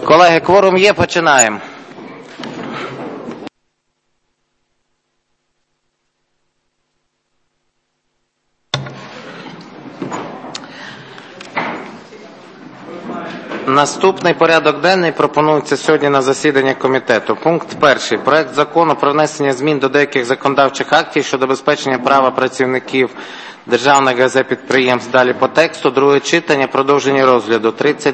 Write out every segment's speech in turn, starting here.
Колеги, кворум є, починаємо. Наступний порядок денний пропонується сьогодні на засідання комітету. Пункт перший. Проект закону про внесення змін до деяких законодавчих актів щодо забезпечення права працівників державних газет-підприємств. Далі по тексту. Друге читання. Продовження розгляду.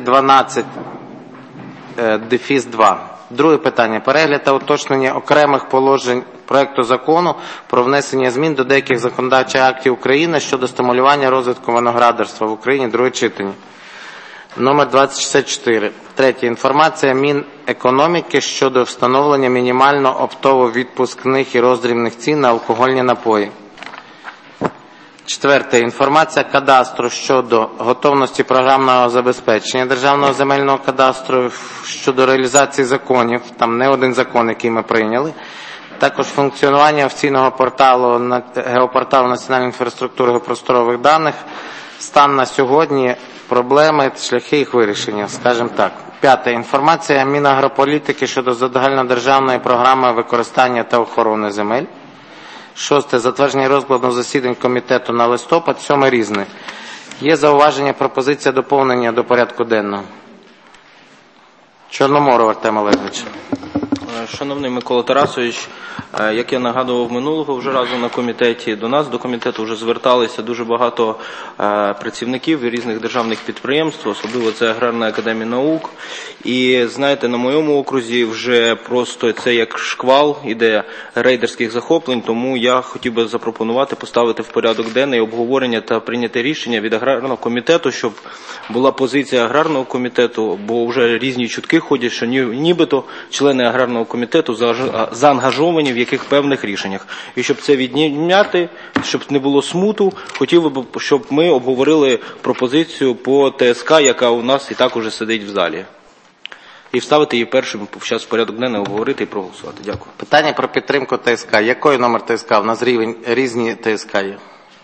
3012-2. Друге питання. Перегляд та уточнення окремих положень проекту закону про внесення змін до деяких законодавчих актів України щодо стимулювання розвитку виноградарства в Україні. Друге читання. Номер 2064. Третє. Інформація Мінекономіки щодо встановлення мінімально оптово-відпускних і роздрібних цін на алкогольні напої. Четверте. Інформація кадастру щодо готовності програмного забезпечення Державного земельного кадастру щодо реалізації законів, там не один закон, який ми прийняли. Також функціонування офіційного порталу, геопорталу національної інфраструктури просторових даних, стан на сьогодні, проблеми, шляхи їх вирішення, скажімо так. П'яте. Інформація Мінагрополітики щодо загальнодержавної програми використання та охорони земель. Шосте. Затвердження розкладу засідань комітету на листопад. Сьоме. Різне. Є зауваження, пропозиція доповнення до порядку денного. Чорноморов Артем Олегович. Шановний Микола Тарасович, як я нагадував минулого вже разу на комітеті, до комітету вже зверталися дуже багато працівників різних державних підприємств, особливо це Аграрна академія наук. І знаєте, на моєму окрузі вже просто це як шквал іде рейдерських захоплень, тому я хотів би запропонувати поставити в порядок денний обговорення та прийняти рішення від Аграрного комітету, щоб була позиція Аграрного комітету, бо вже різні чутки ходять, що нібито члени Аграрного комітету заангажовані в яких певних рішеннях. І щоб це відняти, щоб не було смуту, хотів би, щоб ми обговорили пропозицію по ТСК, яка у нас і так уже сидить в залі. І вставити її першим, зараз в порядок денний обговорити і проголосувати. Дякую. Питання про підтримку ТСК. Який номер ТСК? У нас різні ТСК є.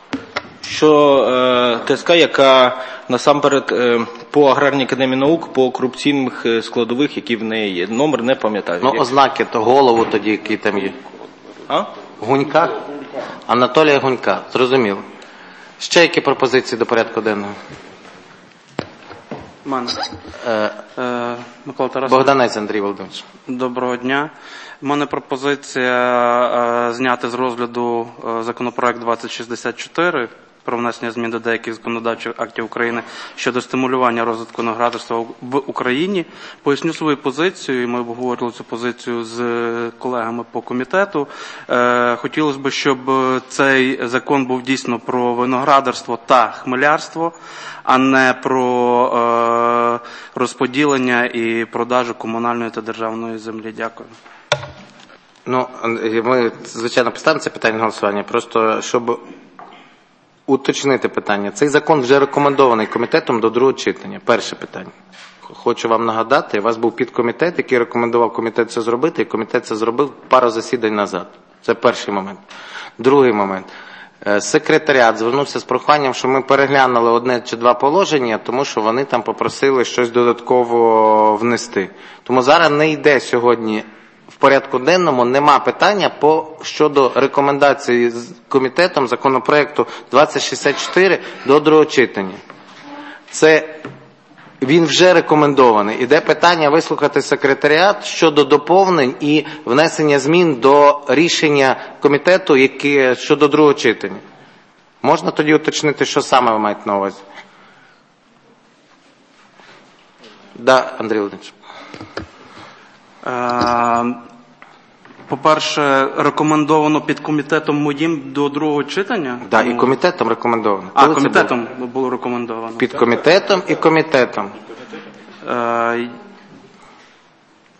Що ТСК, яка насамперед по Аграрній академії наук, по корупційних складових, які в неї є. Номер не пам'ятаю. Ну, ознаки, то голову тоді, які там є. А? Гунька? Анатолія Гунька. Зрозуміло. Ще які пропозиції до порядку денного? Микола Тарасович. Богданець Андрій Володимирович. Доброго дня. У мене пропозиція зняти з розгляду законопроект 2064 про внесення змін до деяких законодавчих актів України щодо стимулювання розвитку виноградарства в Україні. Поясню свою позицію, і ми обговорювали цю позицію з колегами по комітету. Хотілося б, щоб цей закон був дійсно про виноградарство та хмелярство, а не про розподілення і продажу комунальної та державної землі. Дякую. Ну, ми, звичайно, поставимо це питання на голосування, просто щоб уточнити питання. Цей закон вже рекомендований комітетом до другого читання. Перше питання. Хочу вам нагадати, у вас був підкомітет, який рекомендував комітет це зробити, і комітет це зробив пару засідань назад. Це перший момент. Другий момент. Секретаріат звернувся з проханням, що ми переглянули одне чи два положення, тому що вони там попросили щось додатково внести. Тому зараз не йде сьогодні в порядку денному, нема питання щодо рекомендації з комітетом законопроекту 2064 до другого читання. Він вже рекомендований. Іде питання вислухати секретаріат щодо доповнень і внесення змін до рішення комітету, які щодо другого читання. Можна тоді уточнити, що саме ви маєте на увазі? Да, Андрій Володимирович. По-перше, рекомендовано підкомітетом моїм до другого читання? Так, і комітетом рекомендовано. Комітетом було рекомендовано. Підкомітетом і комітетом.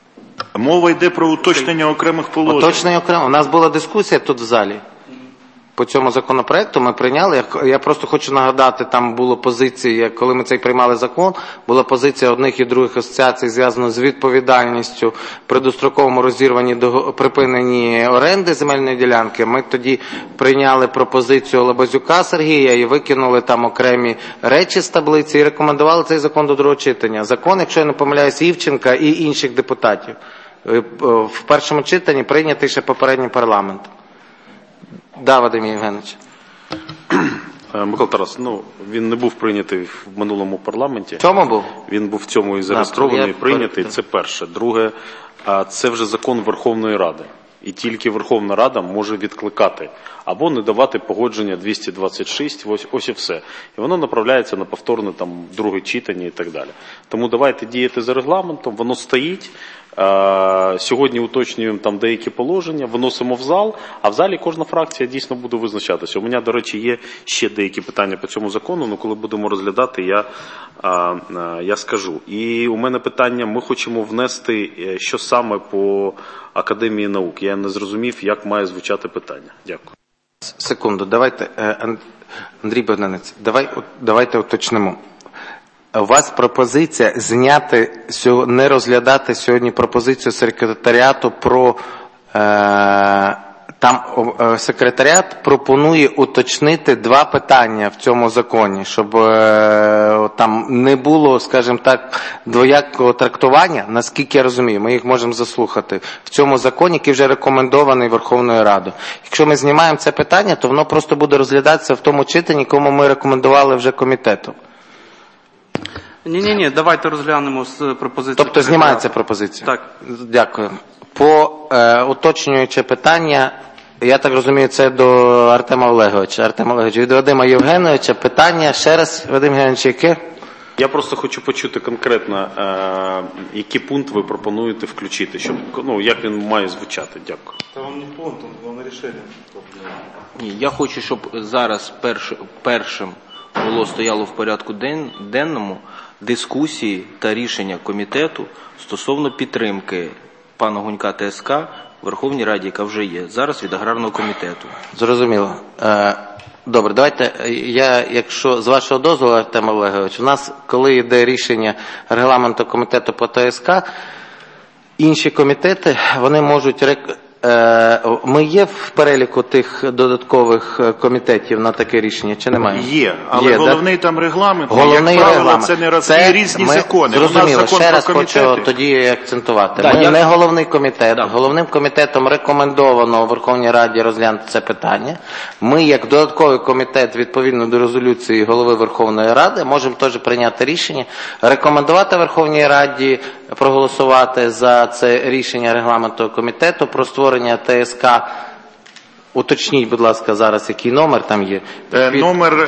Мова йде про уточнення окремих положень. Уточнення окремо. У нас була дискусія тут в залі. по цьому законопроекту ми прийняли. Я просто хочу нагадати, там була позиція, коли ми цей приймали закон, була позиція одних і других асоціацій зв'язана з відповідальністю при достроковому розірванні припиненні оренди земельної ділянки. Ми тоді прийняли пропозицію Лабазюка Сергія і викинули там окремі речі з таблиці і рекомендували цей закон до другого читання. Закон, якщо я не помиляюсь, Івченка і інших депутатів в першому читанні прийнятий ще попереднім парламентом. Да, Вадим Євгенович. Микола Тарас, він не був прийнятий в минулому парламенті. В цьому був? Він був в цьому і зареєстрований, прийнятий. Це перше. Друге, це вже закон Верховної Ради. І тільки Верховна Рада може відкликати або не давати погодження 226, ось і все. І воно направляється на повторне друге читання і так далі. Тому давайте діяти за регламентом, воно стоїть. Сьогодні уточнюємо деякі положення, виносимо в зал, а в залі кожна фракція дійсно буде визначатися. У мене, до речі, є ще деякі питання по цьому закону, але коли будемо розглядати, я скажу. І у мене питання, ми хочемо внести, що саме по Академії наук. Я не зрозумів, як має звучати питання. Дякую. Секунду, давайте, Андрій Богданець, давайте уточнимо. У вас пропозиція зняти, не розглядати сьогодні пропозицію секретаріату про, там секретаріат пропонує уточнити два питання в цьому законі, щоб там не було, скажімо так, двоякого трактування, наскільки я розумію, ми їх можемо заслухати в цьому законі, який вже рекомендований Верховною Радою. Якщо ми знімаємо це питання, то воно просто буде розглядатися в тому читанні, якому ми рекомендували вже комітету. Ні, давайте розглянемо з пропозицією. Тобто знімається пропозиція? Так. Дякую. По уточнююче питання, я так розумію, це до Артема Олеговича. Артем Олегович, від Вадима Євгеновича питання. Ще раз, Вадим Євгенович, яке? Я просто хочу почути конкретно, який пункт ви пропонуєте включити, щоб, як він має звучати. Дякую. Та вам не пункт, вам рішення. Ні, я хочу, щоб зараз першим стояло в порядку денному дискусії та рішення комітету стосовно підтримки пана Гунька ТСК в Верховній Раді, яка вже є, зараз від аграрного комітету. Зрозуміло. Добре, давайте, якщо з вашого дозволу, Артем Олегович, у нас, коли йде рішення регламенту комітету по ТСК, інші комітети, вони можуть ми є в переліку тих додаткових комітетів на таке рішення, чи немає? Є, але головний там регламент, головний як правило, регламент. це не різні закони. Зрозуміло, ще раз хочу тоді акцентувати. Не головний комітет. Головним комітетом рекомендовано у Верховній Раді розглянути це питання. Ми, як додатковий комітет, відповідно до резолюції голови Верховної Ради, можемо теж прийняти рішення, рекомендувати Верховній Раді проголосувати за це рішення регламентного комітету про створення ТСК. Уточніть, будь ласка, зараз, який номер там є. Номер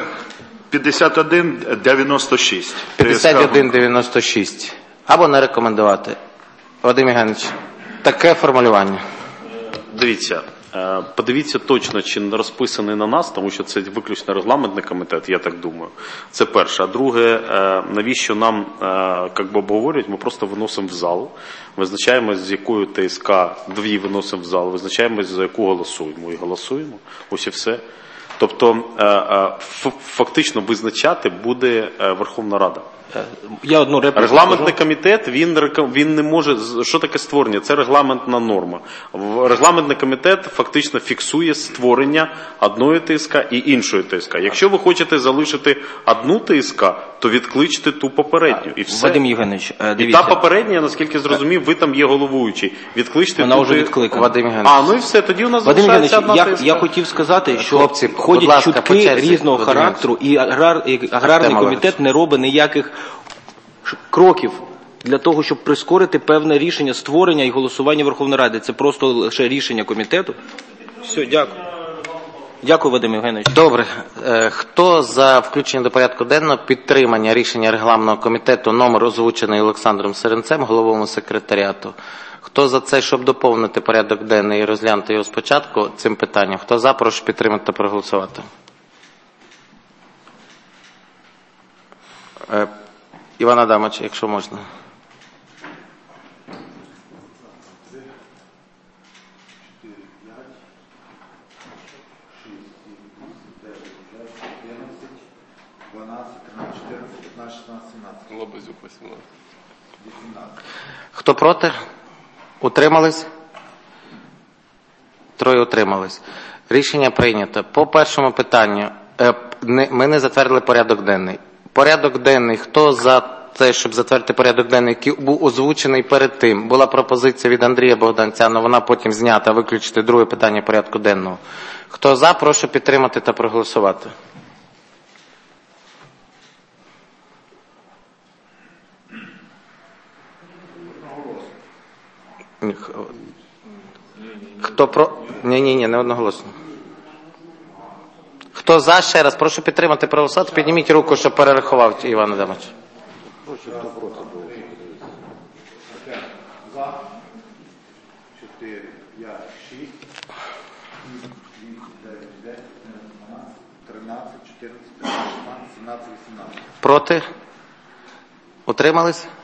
5196. 5196. Або не рекомендувати. Вадим Євгенович, таке формулювання. Дивіться, подивіться точно, чи не розписаний на нас, тому що це виключно регламентний комітет, я так думаю. Це перше. А друге, навіщо нам обговорюють, ми просто виносимо в зал, визначаємо, з якою ТСК дві виносимо в зал, визначаємо, за яку голосуємо. І голосуємо. Ось і все. Тобто, фактично визначати буде Верховна Рада. Я одну репліку Регламентний комітет, він не може, що таке створення? Це регламентна норма. Регламентний комітет фактично фіксує створення одної ТСК і іншої ТСК. Якщо ви хочете залишити одну ТСК, то відкличте ту попередню. І все. Вадим Євгенович, дивіться. І та попередня, наскільки зрозумів, ви там є головуючий. Відкличте вона ту. вже відкликана. Вадим Євгенович. Ну і все, тоді у нас Вадим залишається Євгенович, одна ТСК. я хотів сказати, що Хлопці, ходять будь ласка, по чутки черзі, різного Вадим характеру, і аграрний комітет не робить ніяких кроків для того, щоб прискорити певне рішення створення і голосування Верховної Ради. Це просто лише рішення комітету. Все, дякую. Дякую, Вадим Євгенович. Добре. Хто за включення до порядку денного підтримання рішення регламентного комітету, номер озвучений Олександром Серенцем, головою секретаріату? Хто за це, щоб доповнити порядок денний і розглянути його спочатку цим питанням? Хто за, прошу підтримати та проголосувати. Іван Адамович, якщо можна. Лабазюк 18. Хто проти? Утримались? 3 утримались. Рішення прийнято. По першому питанню. Ми не затвердили порядок денний. Порядок денний. Хто за те, щоб затвердити порядок денний, який був озвучений перед тим? Була пропозиція від Андрія Богданця, але вона потім знята, виключити друге питання порядку денного. Хто за, прошу підтримати та проголосувати. Хто про... Ні, не одноголосно. Хто за, ще раз, прошу підтримати, проголосувати. Підніміть руку, щоб перерахував Іван Адамович. За 4, 5, 6, 9, 10, 13, 14, 15, 16, 17, 18. Проти? Утримались?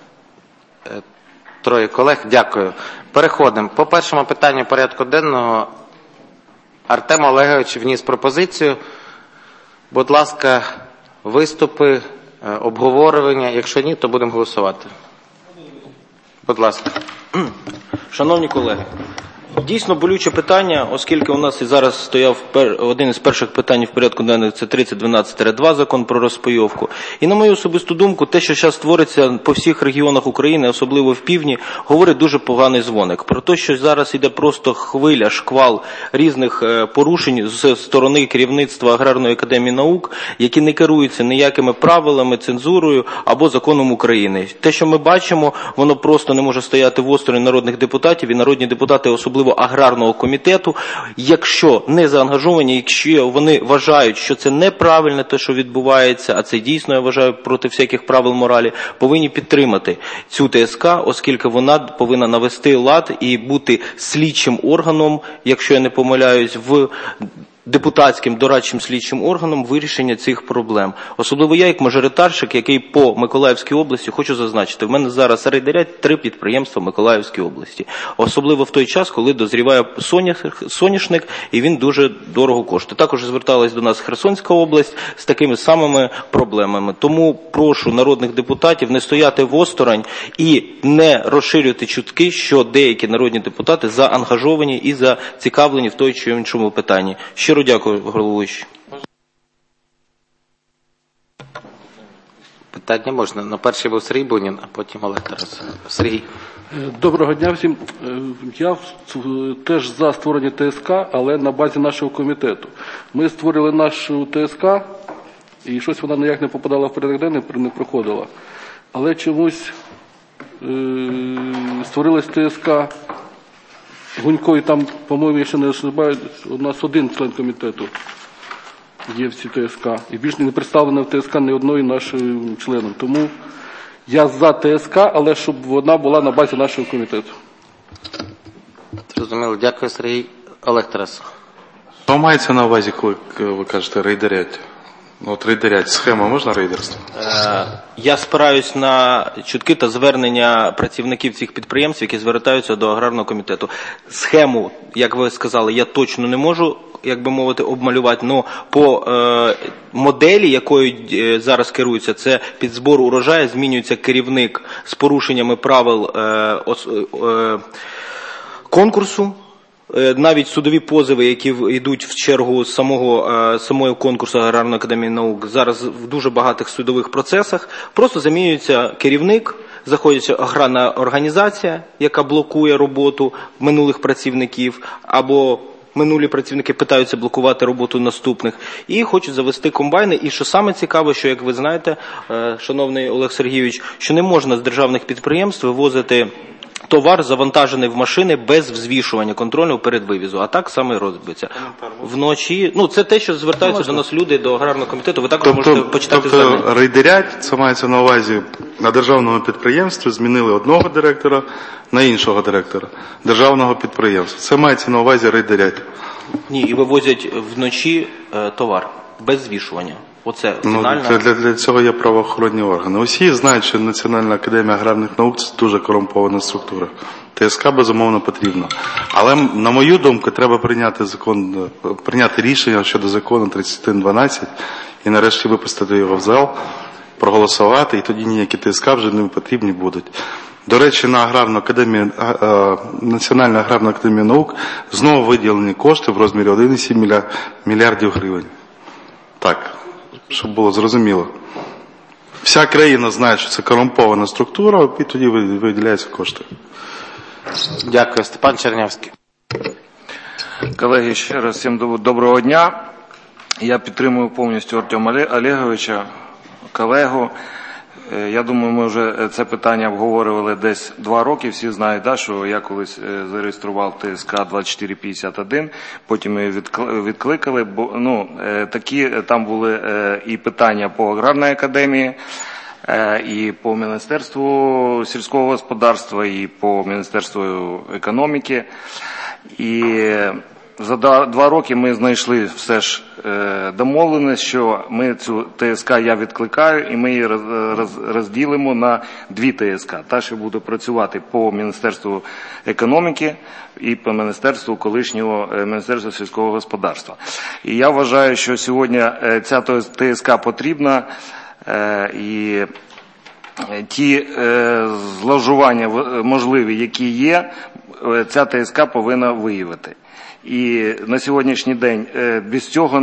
3 колег. Дякую. Переходимо. По першому питанню порядку денного Артем Олегович вніс пропозицію. Будь ласка, виступи, обговорення. Якщо ні, то будемо голосувати. Будь ласка. Шановні колеги, дійсно болюче питання, оскільки у нас і зараз стояв один із перших питань в порядку денного, це 3012-2 закон про розпайовку. І на мою особисту думку, те, що зараз твориться по всіх регіонах України, особливо в півдні, говорить дуже поганий дзвоник. Про те, що зараз йде просто хвиля, шквал різних порушень з сторони керівництва Аграрної академії наук, які не керуються ніякими правилами, цензурою або законом України. Те, що ми бачимо, воно просто не може стояти в осторонь народних депутатів, і народні депутати, особливо аграрного комітету, якщо не заангажовані, якщо вони вважають, що це неправильно те, що відбувається, а це дійсно, я вважаю, проти всяких правил моралі, повинні підтримати цю ТСК, оскільки вона повинна навести лад і бути слідчим органом, якщо я не помиляюсь, в депутатським дорадчим слідчим органом вирішення цих проблем. Особливо я, як мажоритарщик, який по Миколаївській області, хочу зазначити, в мене зараз рейдерять 3 підприємства в Миколаївській області. Особливо в той час, коли дозріває соняшник, і він дуже дорого коштує. Також зверталась до нас Херсонська область з такими самими проблемами. Тому прошу народних депутатів не стояти осторонь і не розширювати чутки, що деякі народні депутати заангажовані і зацікавлені в той чи іншому питанні. Щиро дякую, головуючий. Питання можна. Но перший був Сергій Бунін, а потім Олег Тарасов. Сергій. Доброго дня всім. Я теж за створення ТСК, але на базі нашого комітету. Ми створили нашу ТСК, і щось вона ніяк не попадала в порядок денний, не проходила. Але чомусь створилась ТСК Гунько, і там, по-моєму, я ще не ошибаюсь, у нас один член комітету є в цій ТСК. І більше не представлено в ТСК ні одної нашої членом. Тому я за ТСК, але щоб вона була на базі нашого комітету. Зрозуміло. Дякую, Сергій. Олег Тарасов. Що мається на увазі, коли ви кажете рейдерять? От рейдерять, схема можна рейдерство? Я спираюсь на чутки та звернення працівників цих підприємств, які звертаються до аграрного комітету. Схему, як ви сказали, я точно не можу, як би мовити, обмалювати, але по моделі, якою зараз керується, це під збор урожаю, змінюється керівник з порушеннями правил конкурсу. Навіть судові позови, які йдуть в чергу самого конкурсу Аграрної академії наук, зараз в дуже багатих судових процесах, просто замінюється керівник, заходить аграрна організація, яка блокує роботу минулих працівників, або минулі працівники питаються блокувати роботу наступних, і хочуть завести комбайни. І що саме цікаво, що, як ви знаєте, шановний Олег Сергійович, що не можна з державних підприємств вивозити товар, завантажений в машини без взвішування контрольного перед вивізу. А так саме і робиться. Вночі, це те, що звертаються до нас люди, до аграрного комітету. Ви також можете почитати звернення. Тобто рейдерять, це мається на увазі, на державному підприємстві змінили одного директора на іншого директора державного підприємства. Це мається на увазі рейдерять. Ні, і вивозять вночі товар без звішування. Оце фінальна... Для цього є правоохоронні органи. Усі знають, що Національна академія аграрних наук – це дуже корумпована структура. ТСК, безумовно, потрібна. Але, на мою думку, треба прийняти рішення щодо закону 3112 і нарешті випустити його в зал проголосувати, і тоді ніякі ТСК вже не потрібні будуть. До речі, на Національну аграрну академію наук знову виділені кошти в розмірі 1,7 мільярдів гривень. Так, щоб було зрозуміло. Вся країна знає, що це корумпована структура, і тоді виділяються кошти. Дякую. Степан Чернявський. Колеги, ще раз всім доброго дня. Я підтримую повністю Артема Олеговича, колегу. Я думаю, ми вже це питання обговорювали десь 2 роки. Всі знають, що я колись зареєстрував ТСК 2451, потім її відкликали. Такі там були і питання по аграрній академії, і по Міністерству сільського господарства, і по Міністерству економіки. І за 2 роки ми знайшли все ж домовленість, що ми цю ТСК я відкликаю, і ми її розділимо на 2 ТСК. Та, що буде працювати по Міністерству економіки і по Міністерству Міністерства сільського господарства. І я вважаю, що сьогодні ця ТСК потрібна, і ті зловживання можливі, які є, ця ТСК повинна виявити. І на сьогоднішній день без цього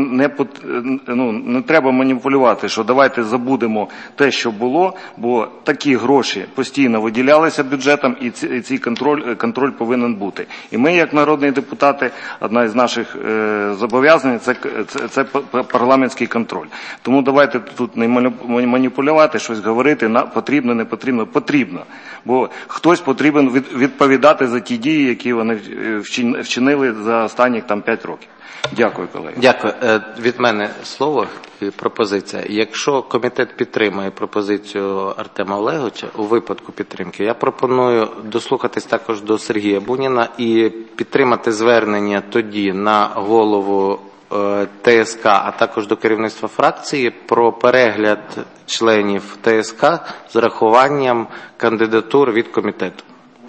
не треба маніпулювати, що давайте забудемо те, що було, бо такі гроші постійно виділялися бюджетом, і цей контроль повинен бути. І ми, як народні депутати, одна із наших зобов'язань – це парламентський контроль. Тому давайте тут не маніпулювати, щось говорити, потрібно, не потрібно, потрібно. Бо хтось потрібен відповідати за ті дії, які вони вчинили за останніх 5 років. Дякую, колеги. Дякую. Від мене слово і пропозиція. Якщо комітет підтримує пропозицію Артема Олеговича, у випадку підтримки, я пропоную дослухатись також до Сергія Буніна і підтримати звернення тоді на голову ТСК, а також до керівництва фракції про перегляд членів ТСК з урахуванням кандидатур від комітету.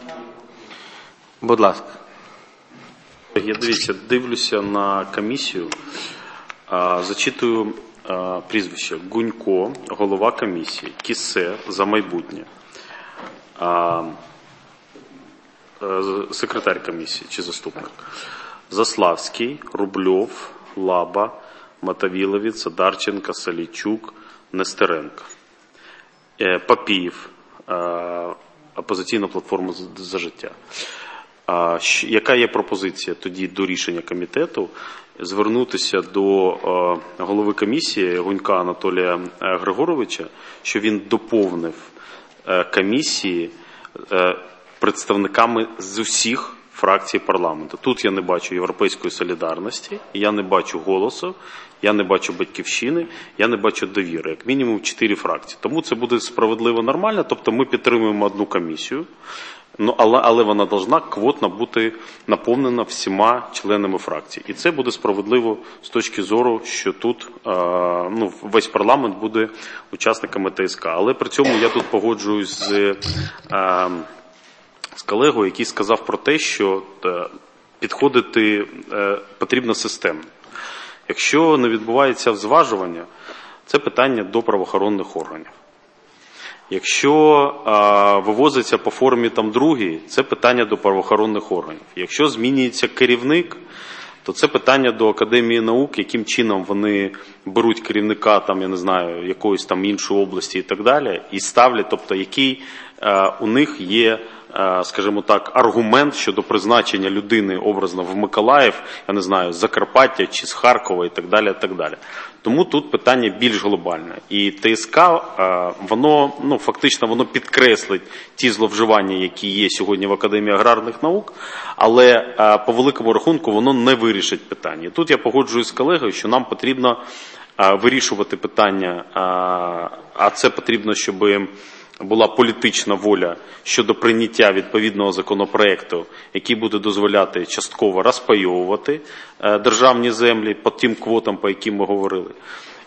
Будь ласка. Я дивлюся на комісію, зачитую прізвище: Гунько, голова комісії, Кісе, За майбутнє, секретар комісії чи заступник, Заславський, Рубльов, Лаба, Мотовиловець, Дарченко, Салійчук, Нестеренко, Папієв, Опозиційна платформа «За життя». Яка є пропозиція тоді до рішення комітету? Звернутися до голови комісії Гунька Анатолія Григоровича, що він доповнив комісії представниками з усіх фракцій парламенту. Тут я не бачу Європейської солідарності, я не бачу Голосу, я не бачу Батьківщини, я не бачу Довіри. Як мінімум 4 фракції. Тому це буде справедливо, нормально. Тобто ми підтримуємо одну комісію, але вона повинна квотно бути наповнена всіма членами фракції. І це буде справедливо з точки зору, що тут весь парламент буде учасниками ТСК. Але при цьому я тут погоджуюсь з колегою, який сказав про те, що підходити потрібно системно. Якщо не відбувається зважування, це питання до правоохоронних органів. Якщо вивозиться по формі другий, це питання до правоохоронних органів. Якщо змінюється керівник, то це питання до Академії наук, яким чином вони беруть керівника, я не знаю, якоїсь іншої області і так далі, і ставлять, тобто який у них є, скажімо так, аргумент щодо призначення людини образно в Миколаїв, я не знаю, з Закарпаття чи з Харкова і так далі, і так далі. Тому тут питання більш глобальне. І ТСК, воно, фактично, воно підкреслить ті зловживання, які є сьогодні в Академії аграрних наук, але по великому рахунку воно не вирішить питання. І тут я погоджуюсь з колегою, що нам потрібно вирішувати питання, а це потрібно, щоб була політична воля щодо прийняття відповідного законопроекту, який буде дозволяти частково розпайовувати державні землі по тим квотам, по яким ми говорили.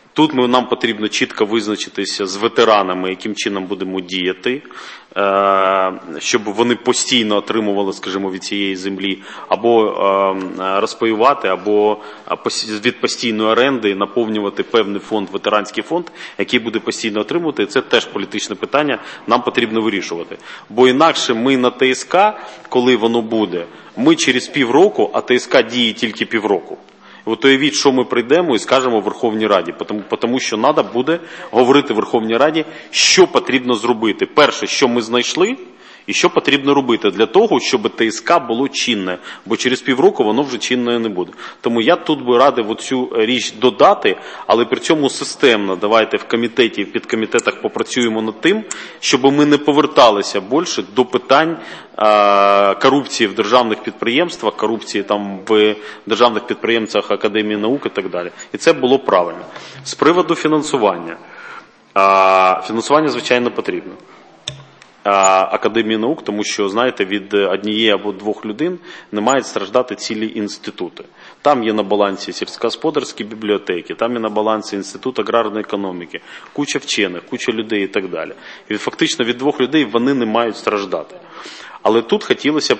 Тут нам потрібно чітко визначитися з ветеранами, яким чином будемо діяти, щоб вони постійно отримували, скажімо, від цієї землі або розпаювати, або від постійної оренди наповнювати певний фонд, ветеранський фонд, який буде постійно отримувати. І це теж політичне питання, нам потрібно вирішувати. Бо інакше ми на ТСК, коли воно буде, ми через півроку, а ТСК діє тільки півроку. От уявіть, що ми прийдемо і скажемо в Верховній Раді, тому що треба буде говорити в Верховній Раді, що потрібно зробити. Перше, що ми знайшли, і що потрібно робити для того, щоб ТСК було чинне, бо через півроку воно вже чинною не буде. Тому я тут би радив оцю річ додати, але при цьому системно давайте в комітеті, в підкомітетах попрацюємо над тим, щоб ми не поверталися більше до питань корупції в державних підприємствах, корупції там в державних підприємствах Академії наук і так далі. І це було правильно. З приводу фінансування. Фінансування, звичайно, потрібно. Академії наук, тому що, знаєте, від однієї або двох людей не мають страждати цілі інститути. Там є на балансі сільськогосподарські бібліотеки, там є на балансі Інститут аграрної економіки, куча вчених, куча людей і так далі. І фактично від двох людей вони не мають страждати. Але тут хотілося б,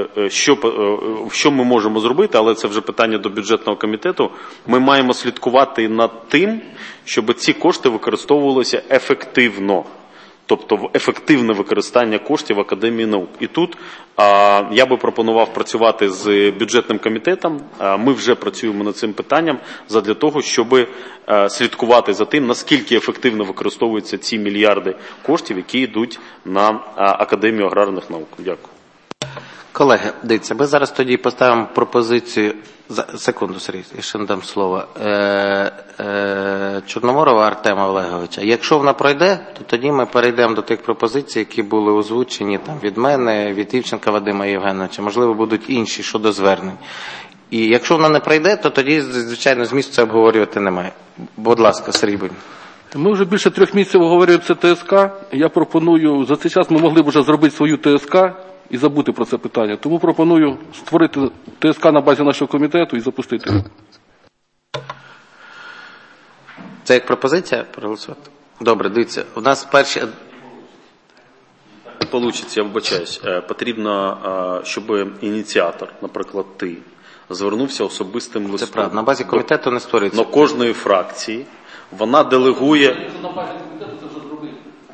що ми можемо зробити, але це вже питання до бюджетного комітету, ми маємо слідкувати над тим, щоб ці кошти використовувалися ефективно. Тобто в ефективне використання коштів Академії наук. І тут я би пропонував працювати з бюджетним комітетом. Ми вже працюємо над цим питанням задля того, щоб слідкувати за тим, наскільки ефективно використовуються ці мільярди коштів, які йдуть на Академію аграрних наук. Дякую. Колеги, дивіться, ми зараз тоді поставимо пропозицію. Секунду, Сергій, я ще не дам слово. Чорноморова Артема Олеговича. Якщо вона пройде, то тоді ми перейдемо до тих пропозицій, які були озвучені там від мене, від Івченка Вадима Євгеновича. Можливо, будуть інші щодо звернень. І якщо вона не пройде, то тоді, звичайно, змісту це обговорювати немає. Будь ласка, Сергій Бунь. Ми вже більше 3 місяців обговорюємо це ТСК. Я пропоную, за цей час ми могли б вже зробити свою ТСК і забути про це питання. Тому пропоную створити ТСК на базі нашого комітету і запустити. Це як пропозиція проголосувати? Добре, дивіться, у нас перші... Получиться, я вибачаюсь. Потрібно, щоб ініціатор, наприклад, ти, звернувся особистим листом. Це правда, на базі комітету не створюється. Но кожної фракції вона делегує... На базі комітету це вже зробити.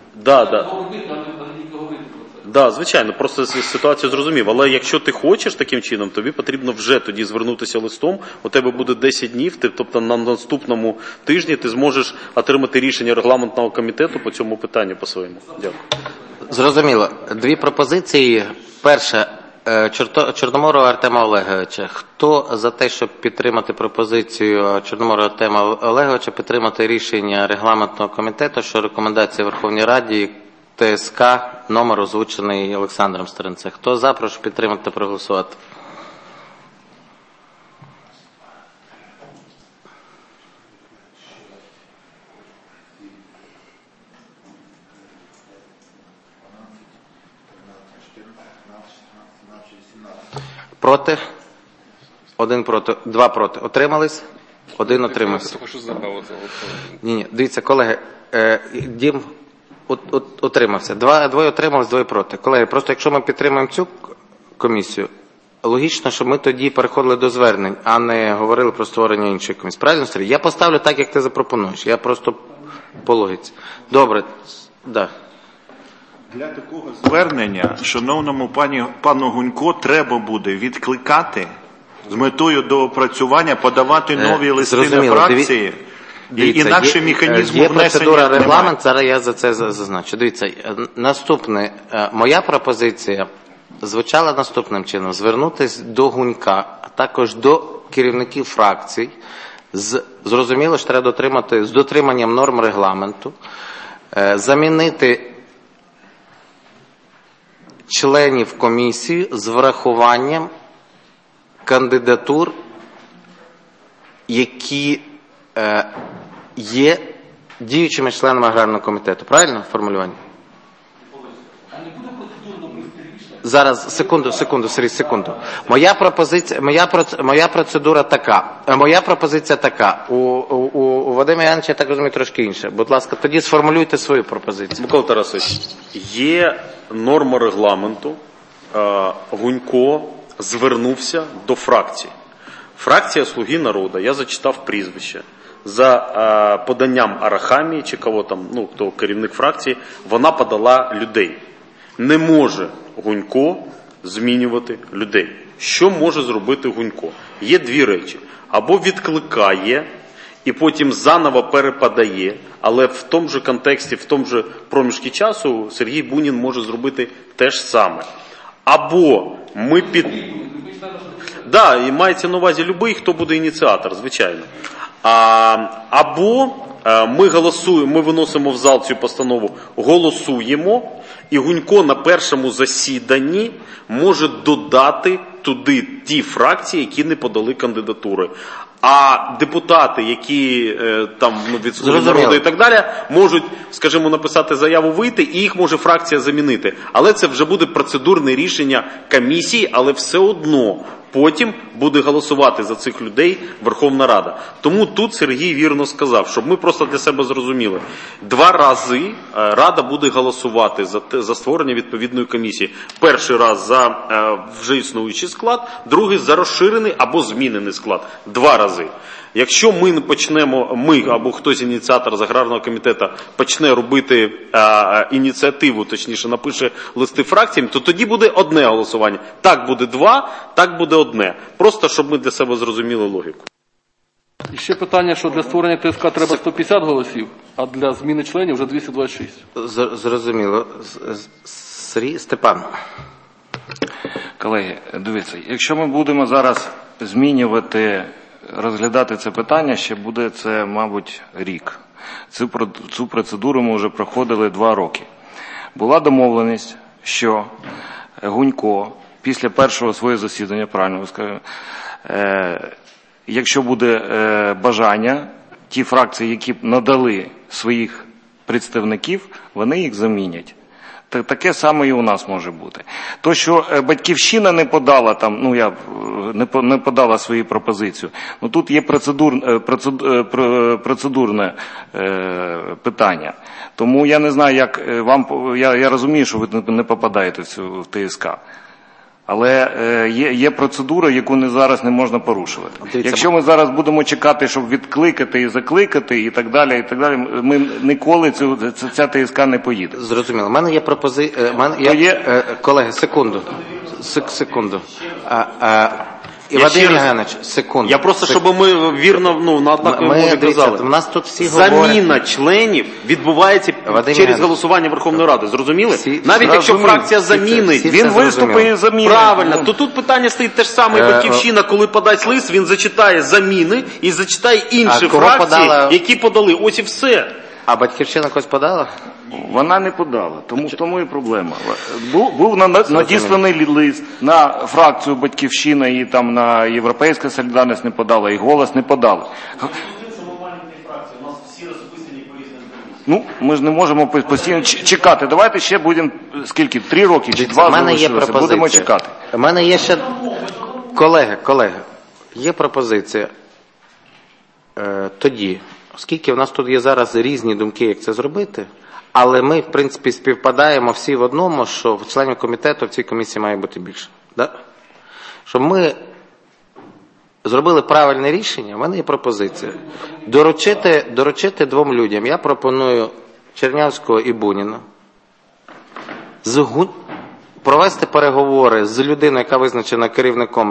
Да, звичайно, просто ситуацію зрозумів. Але якщо ти хочеш таким чином, тобі потрібно вже тоді звернутися листом. У тебе буде 10 днів, тобто на наступному тижні ти зможеш отримати рішення регламентного комітету по цьому питанню по-своєму. Дякую. Зрозуміло. 2 пропозиції. Перша, Чорноморова Артема Олеговича. Хто за те, щоб підтримати пропозицію Чорноморова Артема Олеговича, підтримати рішення регламентного комітету, що рекомендація Верховній Раді ТСК, номер озвучений Олександром Стеренцем. Хто за, прошу підтримати та проголосувати. Проти? 1 проти. 2 проти. Отримались? 1 отримався. Ні, дивіться, колеги, Дім утримався. 2 отримались, 2 проти. Колеги, просто якщо ми підтримуємо цю комісію, логічно, щоб ми тоді переходили до звернень, а не говорили про створення іншої комісії. Правильно, Сергій? Я поставлю так, як ти запропонуєш. Я просто по логіці. Добре. Да. Для такого звернення, шановному пану Гунько, треба буде відкликати з метою доопрацювання, подавати нові листи на фракції. Дивіться, інакше механізму є внесення процедура, регламент, немає. зараз я за це зазначу. Дивіться, наступне, моя пропозиція звучала наступним чином. Звернутися до Гунька, а також до керівників фракцій. Зрозуміло, що треба дотримати, з дотриманням норм регламенту, замінити членів комісії з врахуванням кандидатур, які є діючими членами аграрного комітету. Правильно формулювання? А не буде процедурно прийняти рішення? Зараз, секунду, Сергій, секунду. Моя процедура така. Моя пропозиція така. У Вадима Івановича, я так розумію, трошки інше. Будь ласка, тоді сформулюйте свою пропозицію. Микола Тарасович, є норма регламенту. Гунько звернувся до фракції. Фракція «Слуги народу», я зачитав прізвище, за поданням Арахамії, чи кого там, хто керівник фракції, вона подала людей. Не може Гунько змінювати людей. Що може зробити Гунько? Є дві речі. Або відкликає і потім заново переподає, але в тому же контексті, в тому же проміжку часу Сергій Бунін може зробити те ж саме. Або ми Да, і мається на увазі любий, хто буде ініціатор, звичайно. Або ми голосуємо, ми виносимо в зал цю постанову, голосуємо, і Гунько на першому засіданні може додати туди ті фракції, які не подали кандидатури. А депутати, які там від «Слуги народу» і так далі, можуть, скажімо, написати заяву, вийти, і їх може фракція замінити. Але це вже буде процедурне рішення комісії, але все одно потім буде голосувати за цих людей Верховна Рада. Тому тут Сергій вірно сказав, щоб ми просто для себе зрозуміли. 2 рази Рада буде голосувати за створення відповідної комісії. Перший раз за вже існуючий склад, другий за розширений або змінений склад. 2 рази. Якщо ми почнемо, ми або хтось ініціатор з аграрного комітету почне робити ініціативу, точніше напише листи фракціям, то тоді буде одне голосування. Так буде 2, так буде одне. Просто, щоб ми для себе зрозуміли логіку. І ще питання, що для створення ТСК треба 150 голосів, а для зміни членів вже 226. Зрозуміло. Сергій, Степан. Колеги, дивіться, якщо ми будемо зараз розглядати це питання, ще буде це, мабуть, рік. Цю процедуру ми вже проходили 2 роки. Була домовленість, що Гунько після першого свого засідання, правильно ви скажете, якщо буде бажання, ті фракції, які надали своїх представників, вони їх замінять. Таке саме і у нас може бути. То, що Батьківщина не подала там, не подала свою пропозицію, тут є процедурне питання. Тому я не знаю, як вам, я розумію, що ви не попадаєте в ТСК. Але є процедура, яку зараз не можна порушувати. Якщо ми зараз будемо чекати, щоб відкликати і закликати і так далі, ми ніколи ця ТСК не поїде. Зрозуміло. У мене є пропозиція. Колеги, секунду. Вадим Євгенович, секунду. Я просто, щоб ми вірно на однаковій мові казали. У нас тут всі заміна членів відбувається через голосування Верховної Ради. Зрозуміли? Навіть якщо фракція замінить, він виступить і замінить. Правильно. То тут питання стоїть те ж саме. Батьківщина, коли подасть лист, він зачитає заміни і зачитає інші фракції, які подали. Ось і все. А Батьківщина когось подала? Вона не подала, тому і проблема. Був надісланий лист на фракцію «Батьківщина» і там на «Європейська солідарність» не подала, і «Голос» не подали. Ми ж не можемо постійно чекати. Давайте ще будемо, 3 роки чи 2 залишилося, будемо чекати. У мене є ще, колеги, є пропозиція. Тоді, оскільки в нас тут є зараз різні думки, як це зробити, але ми, в принципі, співпадаємо всі в одному, що в членів комітету в цій комісії має бути більше. Да? Щоб ми зробили правильне рішення, в мене є пропозиція. Доручити 2 людям. Я пропоную Чернявського і Буніна провести переговори з людиною, яка визначена керівником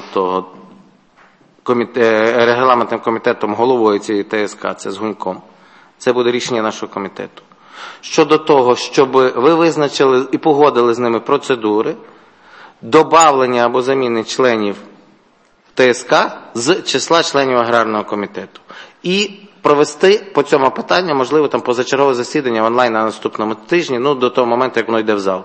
регламентним комітетом, головою цієї ТСК, це з Гуньком. Це буде рішення нашого комітету. Щодо того, щоб ви визначили і погодили з ними процедури, добавлення або заміни членів ТСК з числа членів аграрного комітету. І провести по цьому питанню, можливо, там позачергове засідання онлайн на наступному тижні, до того моменту, як воно йде в зал.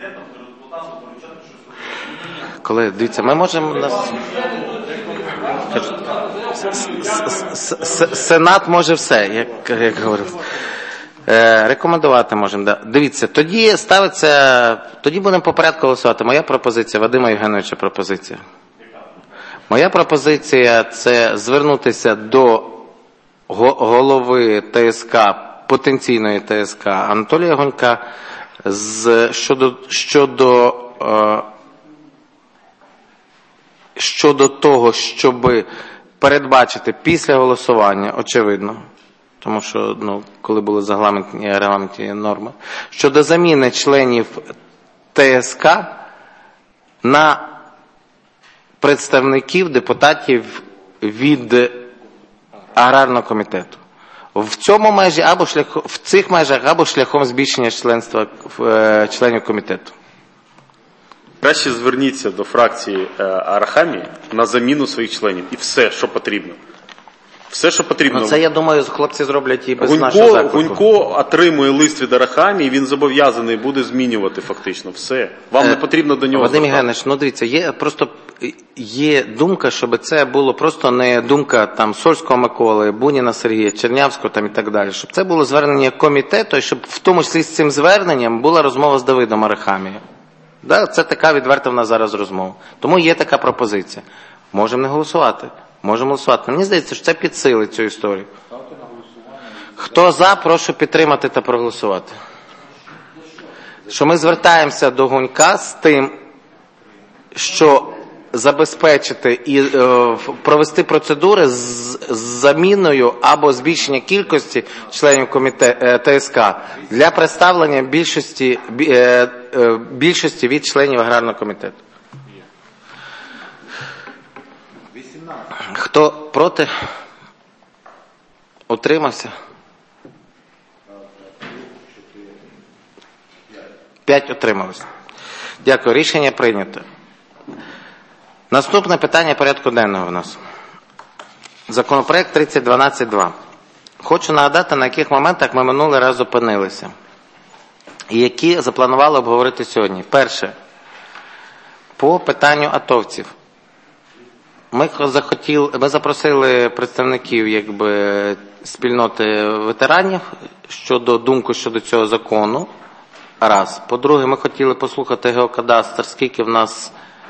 Коли, дивіться, ми можемо... Сенат може все, як говорив. Рекомендувати можемо, да. Дивіться, тоді будемо по порядку голосувати. Моя пропозиція, Вадима Євгеновича пропозиція. Моя пропозиція – це звернутися до голови ТСК, потенційної ТСК Анатолія Гунька щодо того, щоб передбачити після голосування, очевидно, тому що, коли були регламентні норми, щодо заміни членів ТСК на представників, депутатів від аграрного комітету. В цих межах або шляхом збільшення членства членів комітету. Краще зверніться до фракції Арахамії на заміну своїх членів. І все, що потрібно. Все, що потрібно. Це, я думаю, хлопці зроблять і без нашого заклику. Гунько отримує лист від Арахамії, він зобов'язаний буде змінювати фактично все. Вам не потрібно до нього Вадим Євгенович, дивіться, є думка, щоб це було просто не думка там Сольського Миколи, Буніна Сергія, Чернявського там і так далі. Щоб це було звернення комітету, і щоб в тому числі з цим зверненням була розмова з Давидом Арахамією. Да, це така відверта в нас зараз розмова. Тому є така пропозиція. Можемо не голосувати. Можемо голосувати. Мені здається, що це підсилить цю історію. Хто за, прошу підтримати та проголосувати. Що ми звертаємося до Гунька з тим, що забезпечити і провести процедури з заміною або збільшення кількості членів ТСК для представлення більшості від членів аграрного комітету. Хто проти? Утримався? 5 утрималися. Дякую. Рішення прийнято. Наступне питання порядку денного в нас. Законопроект 3012-2. Хочу нагадати, на яких моментах ми минулий раз зупинилися. І які запланували обговорити сьогодні. Перше. По питанню атовців. Ми запросили представників спільноти ветеранів щодо думки щодо цього закону. Раз. По-друге, ми хотіли послухати геокадастр, скільки в нас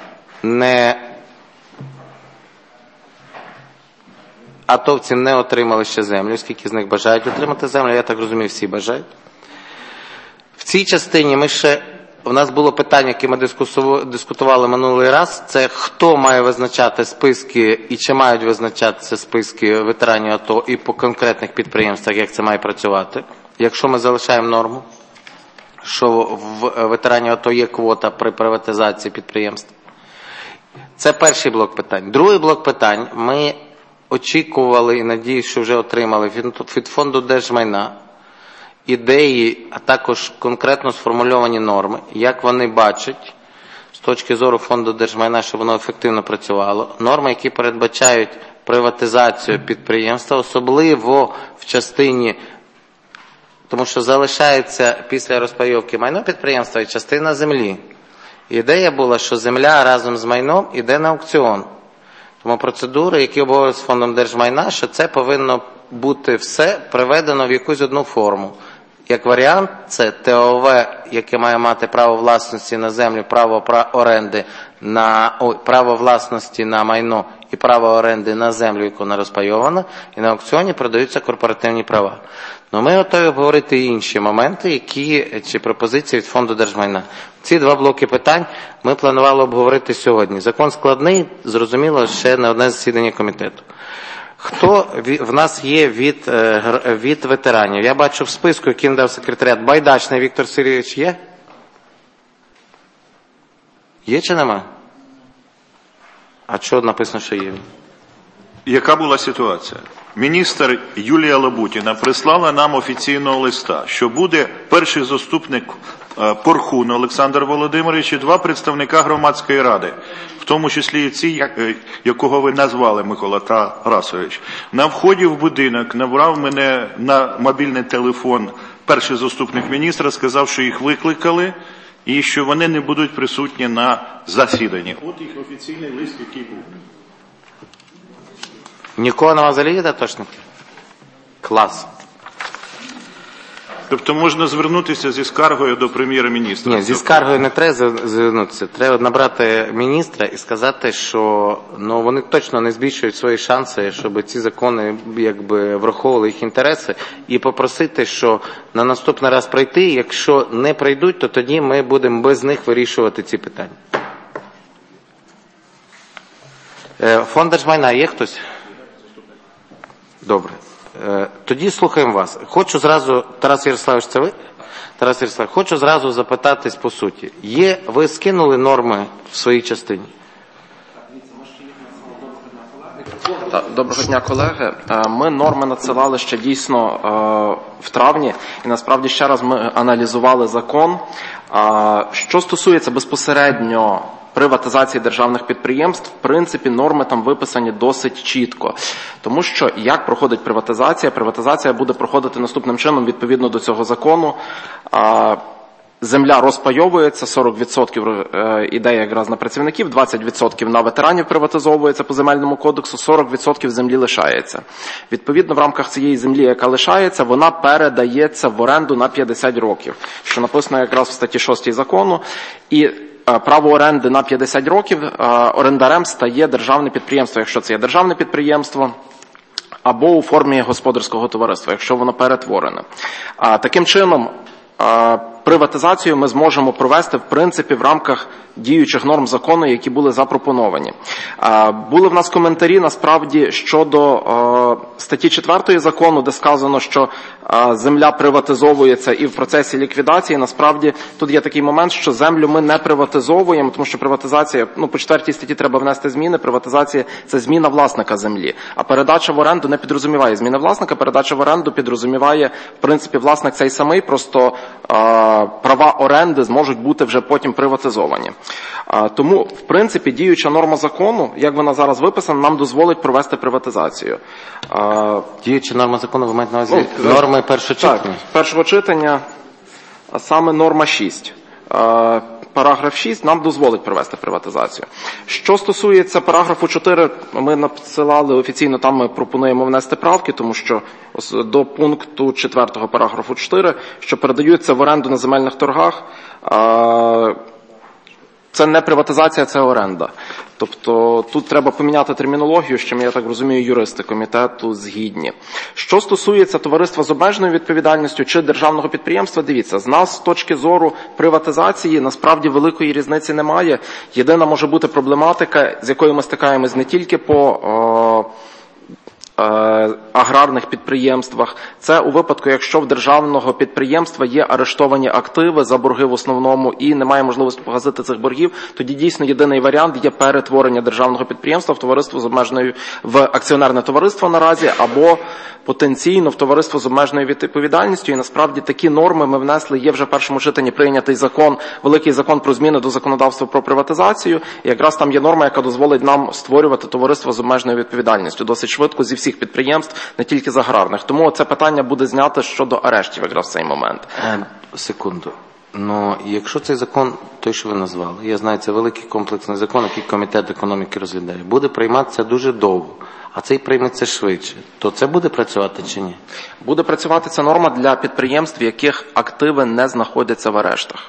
атовці не отримали ще землю, скільки з них бажають отримати землю. Я так розумію, всі бажають. В цій частині у нас було питання, яке ми дискутували минулий раз, це хто має визначати списки і чи мають визначатися списки ветеранів АТО і по конкретних підприємствах, як це має працювати. Якщо ми залишаємо норму, що в ветеранів АТО є квота при приватизації підприємств. Це перший блок питань. Другий блок питань ми очікували і надіюсь, що вже отримали від Фонду держмайна ідеї, а також конкретно сформульовані норми, як вони бачать з точки зору Фонду держмайна, щоб воно ефективно працювало. Норми, які передбачають приватизацію підприємства, особливо в частині, тому що залишається після розпайовки майно підприємства і частина землі. Ідея була, що земля разом з майном йде на аукціон. Тому процедури, які обговорюють з Фондом держмайна, що це повинно бути все приведено в якусь одну форму. Як варіант, це ТОВ, яке має мати право власності на землю, право власності на майно і право оренди на землю, яку вона розпайована, і на аукціоні продаються корпоративні права. Но ми готові обговорити інші моменти, чи пропозиції від Фонду держмайна. Ці два блоки питань ми планували обговорити сьогодні. Закон складний, зрозуміло, ще не одне засідання комітету. Хто в нас є від ветеранів? Я бачу в списку, який надав секретаріат, Байдачний Віктор Сергійович є? Є чи нема? А що написано, що є? Яка була ситуація? Міністр Юлія Лабутіна прислала нам офіційного листа, що буде перший заступник Порхун Олександр Володимирович і 2 представника громадської ради, в тому числі і ці, якого ви назвали, Микола Тарасович. На вході в будинок набрав мене на мобільний телефон перший заступник міністра, сказав, що їх викликали і що вони не будуть присутні на засіданні. От їх офіційний лист, який був. Нікого нема взагалі є атошників? Клас. Тобто можна звернутися зі скаргою до прем'єр-міністра? Ні, зі скаргою не треба звернутися. Треба набрати міністра і сказати, що вони точно не збільшують свої шанси, щоб ці закони враховували їх інтереси, і попросити, що на наступний раз прийти, якщо не прийдуть, то тоді ми будемо без них вирішувати ці питання. Фонд держмайна є хтось? Добре. Тоді слухаємо вас. Хочу зразу, Тарас Ярославович, це ви? Тарас Ярославович, хочу зразу запитатись по суті. Ви скинули норми в своїй частині? Доброго дня, колеги. Ми норми надсилали ще дійсно в травні, і насправді ще раз ми аналізували закон. Що стосується безпосередньо приватизації державних підприємств, в принципі, норми там виписані досить чітко. Тому що як проходить приватизація? Приватизація буде проходити наступним чином, відповідно до цього закону. Земля розпайовується, 40% іде якраз на працівників, 20% на ветеранів приватизовується по земельному кодексу, 40% землі лишається. Відповідно, в рамках цієї землі, яка лишається, вона передається в оренду на 50 років, що написано якраз в статті 6 закону. І право оренди на 50 років орендарем стає державне підприємство, якщо це є державне підприємство, або у формі господарського товариства, якщо воно перетворене. Таким чином, приватизацію ми зможемо провести, в принципі, в рамках діючих норм закону, які були запропоновані. Були в нас коментарі, насправді, щодо статті 4 закону, де сказано, що земля приватизовується і в процесі ліквідації. Насправді, тут є такий момент, що землю ми не приватизовуємо, тому що приватизація, по 4 статті треба внести зміни, приватизація – це зміна власника землі. А передача в оренду не підрозуміває зміни власника, передача в оренду підрозуміває, в принципі, власник цей самий, просто права оренди зможуть бути вже потім приватизовані. Тому, в принципі, діюча норма закону, як вона зараз виписана, нам дозволить провести приватизацію. Діюча норма закону, ви маєте на увазі норми першого читання? Так, першого читання, а саме норма 6. Параграф 6 нам дозволить провести приватизацію. Що стосується параграфу 4, ми надсилали офіційно, там ми пропонуємо внести правки, тому що до пункту 4 параграфу 4, що передаються в оренду на земельних торгах, це не приватизація, це оренда. Тобто тут треба поміняти термінологію, з чим, я так розумію, юристи комітету згідні. Що стосується товариства з обмеженою відповідальністю чи державного підприємства, дивіться, з нас з точки зору приватизації насправді великої різниці немає. Єдина може бути проблематика, з якою ми стикаємось не тільки по аграрних підприємствах. Це у випадку, якщо в державного підприємства є арештовані активи за борги в основному і немає можливості погасити цих боргів, тоді дійсно єдиний варіант є перетворення державного підприємства в товариство з обмеженою, в акціонерне товариство наразі, або потенційно в товариство з обмеженою відповідальністю. І насправді такі норми ми внесли, є вже в першому читанні прийнятий закон, великий закон про зміни до законодавства про приватизацію. І якраз там є норма, яка дозволить нам створювати товариство з обмеженою відповідальністю досить швидко зі всіх підприємств, не тільки з аграрних. Тому це питання буде знято щодо арештів якраз в цей момент. Секунду. Якщо цей закон, той, що ви назвали, я знаю, це великий комплексний закон, який Комітет економіки розглядає, буде прийматися дуже довго, а цей прийметься швидше, то це буде працювати чи ні? Буде працювати ця норма для підприємств, в яких активи не знаходяться в арештах.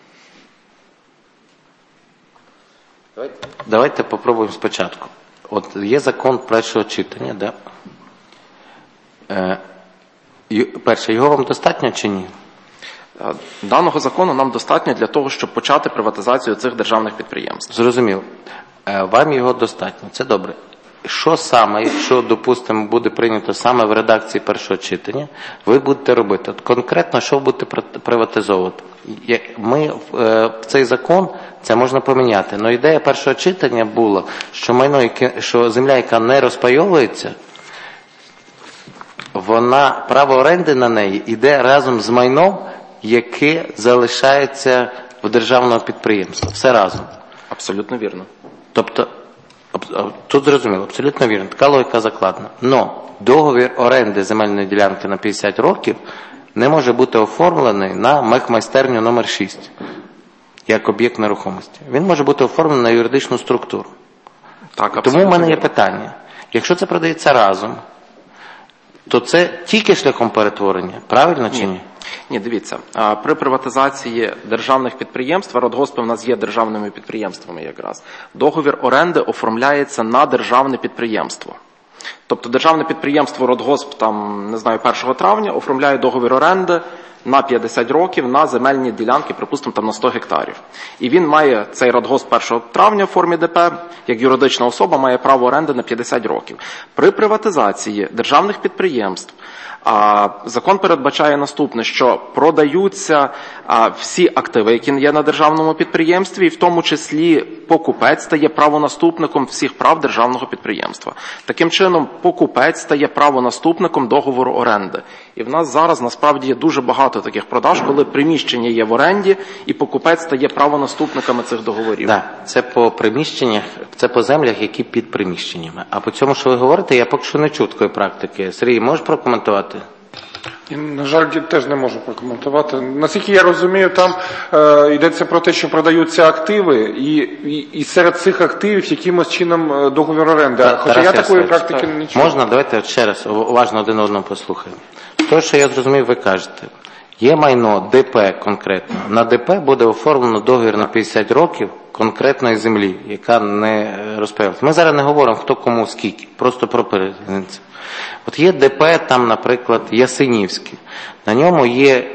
Давайте попробуємо спочатку. От є закон першого читання, да? Перше, його вам достатньо чи ні? Даного закону нам достатньо для того, щоб почати приватизацію цих державних підприємств. Зрозуміло. Вам його достатньо, це добре. Що саме, якщо, допустимо, буде прийнято саме в редакції першого читання, ви будете робити? От конкретно, що ви будете приватизовувати? Ми в цей закон, це можна поміняти, але ідея першого читання була, що земля, яка не розпайовується, право оренди на неї йде разом з майном, яке залишається в державного підприємства. Все разом. Абсолютно вірно. Тобто, тут зрозуміло, абсолютно вірно, така логіка закладена. Но договір оренди земельної ділянки на 50 років не може бути оформлений на мехмайстерню номер 6, як об'єкт нерухомості. Він може бути оформлений на юридичну структуру. Так, тому в мене є питання. Якщо це продається разом, то це тільки шляхом перетворення, правильно чи ні? Ні, дивіться, при приватизації державних підприємств, радгоспи в нас є державними підприємствами якраз, договір оренди оформляється на державне підприємство. Тобто державне підприємство Радгосп, там, не знаю, 1 травня оформляє договір оренди на 50 років на земельні ділянки, припустимо, там на 100 гектарів. І він має, цей Радгосп 1 травня в формі ДП, як юридична особа, має право оренди на 50 років. При приватизації державних підприємств закон передбачає наступне, що продаються всі активи, які є на державному підприємстві, і в тому числі покупець стає правонаступником всіх прав державного підприємства. Таким чином, покупець стає правонаступником договору оренди. І в нас зараз насправді є дуже багато таких продаж, коли приміщення є в оренді, і покупець стає правонаступниками цих договорів. Так, це по приміщеннях, це по землях, які під приміщеннями. А по цьому, що ви говорите, я поки що не чув такої практики. Сергій, можеш прокоментувати? На жаль, теж не можу прокоментувати. Наскільки я розумію, там йдеться про те, що продаються активи, і серед цих активів якимось чином договір оренди. Хоча я такої практики не чув. Можна? Давайте ще раз уважно один одного послухаємо. Те, що я зрозумів, ви кажете. Є майно ДП конкретно. На ДП буде оформлено договір на 50 років конкретної землі, яка не розпаюється. Ми зараз не говоримо, хто кому скільки, просто про принцип. От є ДП, там, наприклад, Ясенівське. На ньому є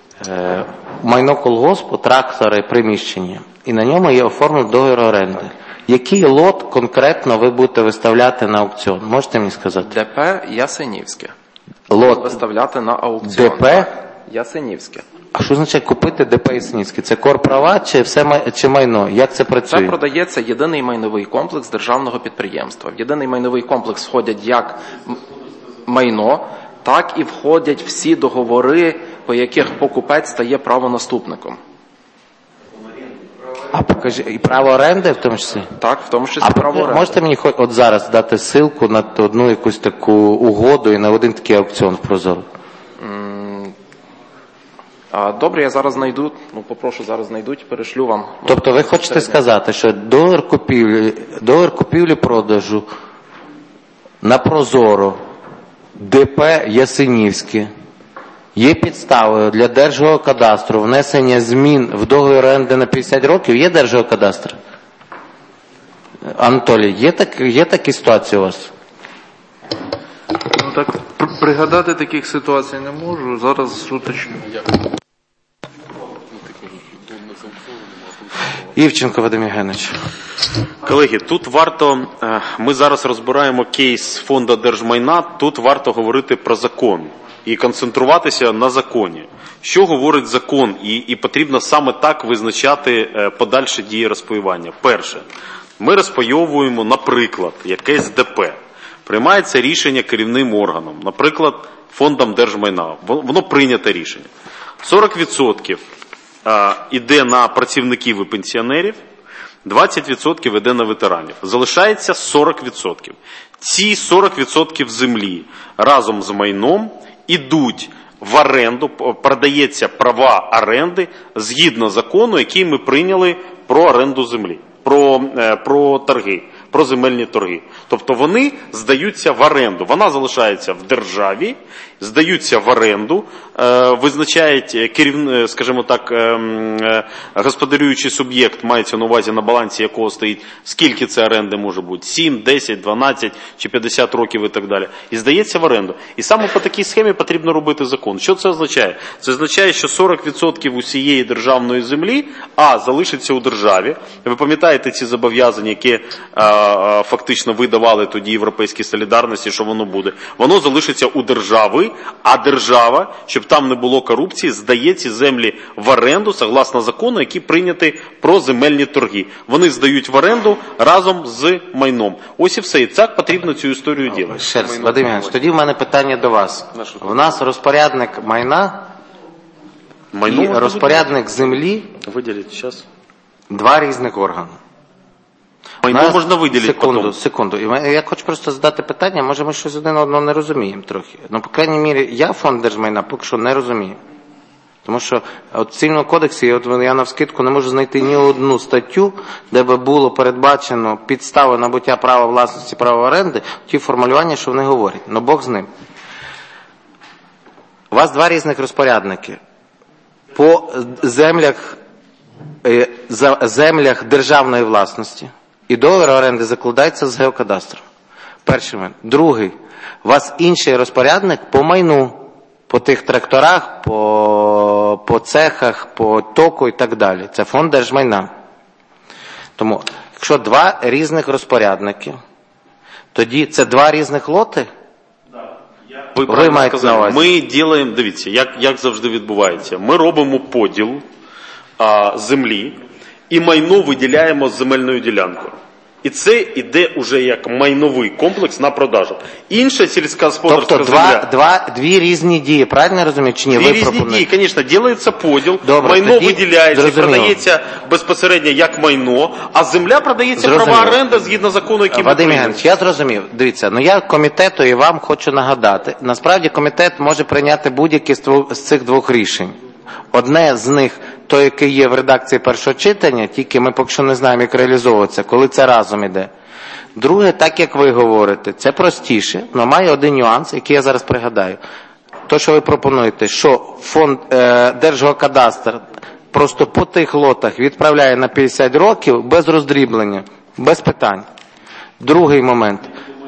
майно колгоспу, трактори, приміщення. І на ньому є оформлений договір оренди. Який лот конкретно ви будете виставляти на аукціон? Можете мені сказати? ДП Ясенівське. Лот виставляти на аукціон. ДП? Ясенівське. А що означає купити ДП Ясенівське? Це корправа чи майно? Як це працює? Це продається єдиний майновий комплекс державного підприємства. В єдиний майновий комплекс входять як майно, так і входять всі договори, по яких покупець стає правонаступником. А покажи, і право оренди в тому числі? Так, в тому числі право оренди. Можете мені от зараз дати ссылку на одну якусь таку угоду і на один такий аукціон в Прозоро? Добре, я зараз знайду, попрошу, зараз знайдуть, перешлю вам. Тобто ви хочете сказати, що договір купівлі-продажу на Прозоро, ДП Ясенівське, є підставою для Держгеокадастру внесення змін в договір оренди на 50 років? Є Держгеокадастр? Анатолій, є такі ситуації у вас? Так, пригадати таких ситуацій не можу, зараз уточню. Івченко Вадим Євгенович. Колеги, тут варто, ми зараз розбираємо кейс Фонду держмайна, тут варто говорити про закон і концентруватися на законі. Що говорить закон, і потрібно саме так визначати подальші дії розпаювання. Перше, ми розпайовуємо, наприклад, якесь ДП. Приймається рішення керівним органом, наприклад, Фондом держмайна. Воно прийняте рішення. 40% іде на працівників і пенсіонерів, 20% іде на ветеранів. Залишається 40%. Ці 40% землі разом з майном ідуть в оренду, продається права оренди згідно закону, який ми прийняли про оренду землі, про торги, про земельні торги. Тобто вони здаються в оренду. Вона залишається в державі, здаються в оренду, визначають скажімо так, господарюючий суб'єкт, мається на увазі, на балансі якого стоїть, скільки це оренди може бути, 7, 10, 12 чи 50 років і так далі. І здається в оренду. І саме по такій схемі потрібно робити закон. Що це означає? Це означає, що 40% усієї державної землі, залишиться у державі. Ви пам'ятаєте ці зобов'язання, які фактично видавали тоді Європейській солідарності, що воно буде. Воно залишиться у держави, а держава, щоб там не було корупції, здає ці землі в оренду, согласно закону, який прийнятий про земельні торги. Вони здають в оренду разом з майном. Ось і все. І так потрібно цю історію робити. Ще раз, Вадим Євгенович, тоді в мене питання до вас. В нас розпорядник майна і розпорядник землі виділіть зараз. Два різних органи. Майно можна виділити. Секунду. Я хочу просто задати питання, може ми щось один одного не розуміємо трохи. По крайній мірі, я Фонд держмайна поки що не розумію. Тому що от в Цивільному кодексі, от я навскидку не можу знайти ні одну статтю, де би було передбачено підстави набуття права власності, права оренди, ті формулювання, що вони говорять. Ну Бог з ним. У вас два різних розпорядники. По землях державної власності і договір оренди закладається з геокадастром. Перший момент. Другий. У вас інший розпорядник по майну, по тих тракторах, по цехах, по току і так далі. Це фонд держмайна. Тому, якщо два різних розпорядники, тоді це два різних лоти? Ви правильно сказали. Ми ділаємо, дивіться, як завжди відбувається. Ми робимо поділ землі і майно виділяємо з земельною ділянкою. І це йде уже як майновий комплекс на продажу. Інша сільськогосподарська земля. Дві різні дії, правильно я розумію, чи ні? Дві різні дії, звісно, ділається поділ, добре, майно виділяється, продається безпосередньо як майно, а земля продається права оренди згідно закону, який ми Вадим Євгенович, я зрозумів. Дивіться, я комітету і вам хочу нагадати. Насправді комітет може прийняти будь-які з цих двох рішень. Одне з них, то, яке є в редакції першого читання, тільки ми поки що не знаємо, як реалізовуватися, коли це разом іде. Друге, так як ви говорите, це простіше, але має один нюанс, який я зараз пригадаю. То, що ви пропонуєте, що фонд Держгеокадастр просто по тих лотах відправляє на 50 років без роздріблення, без питань. Другий момент.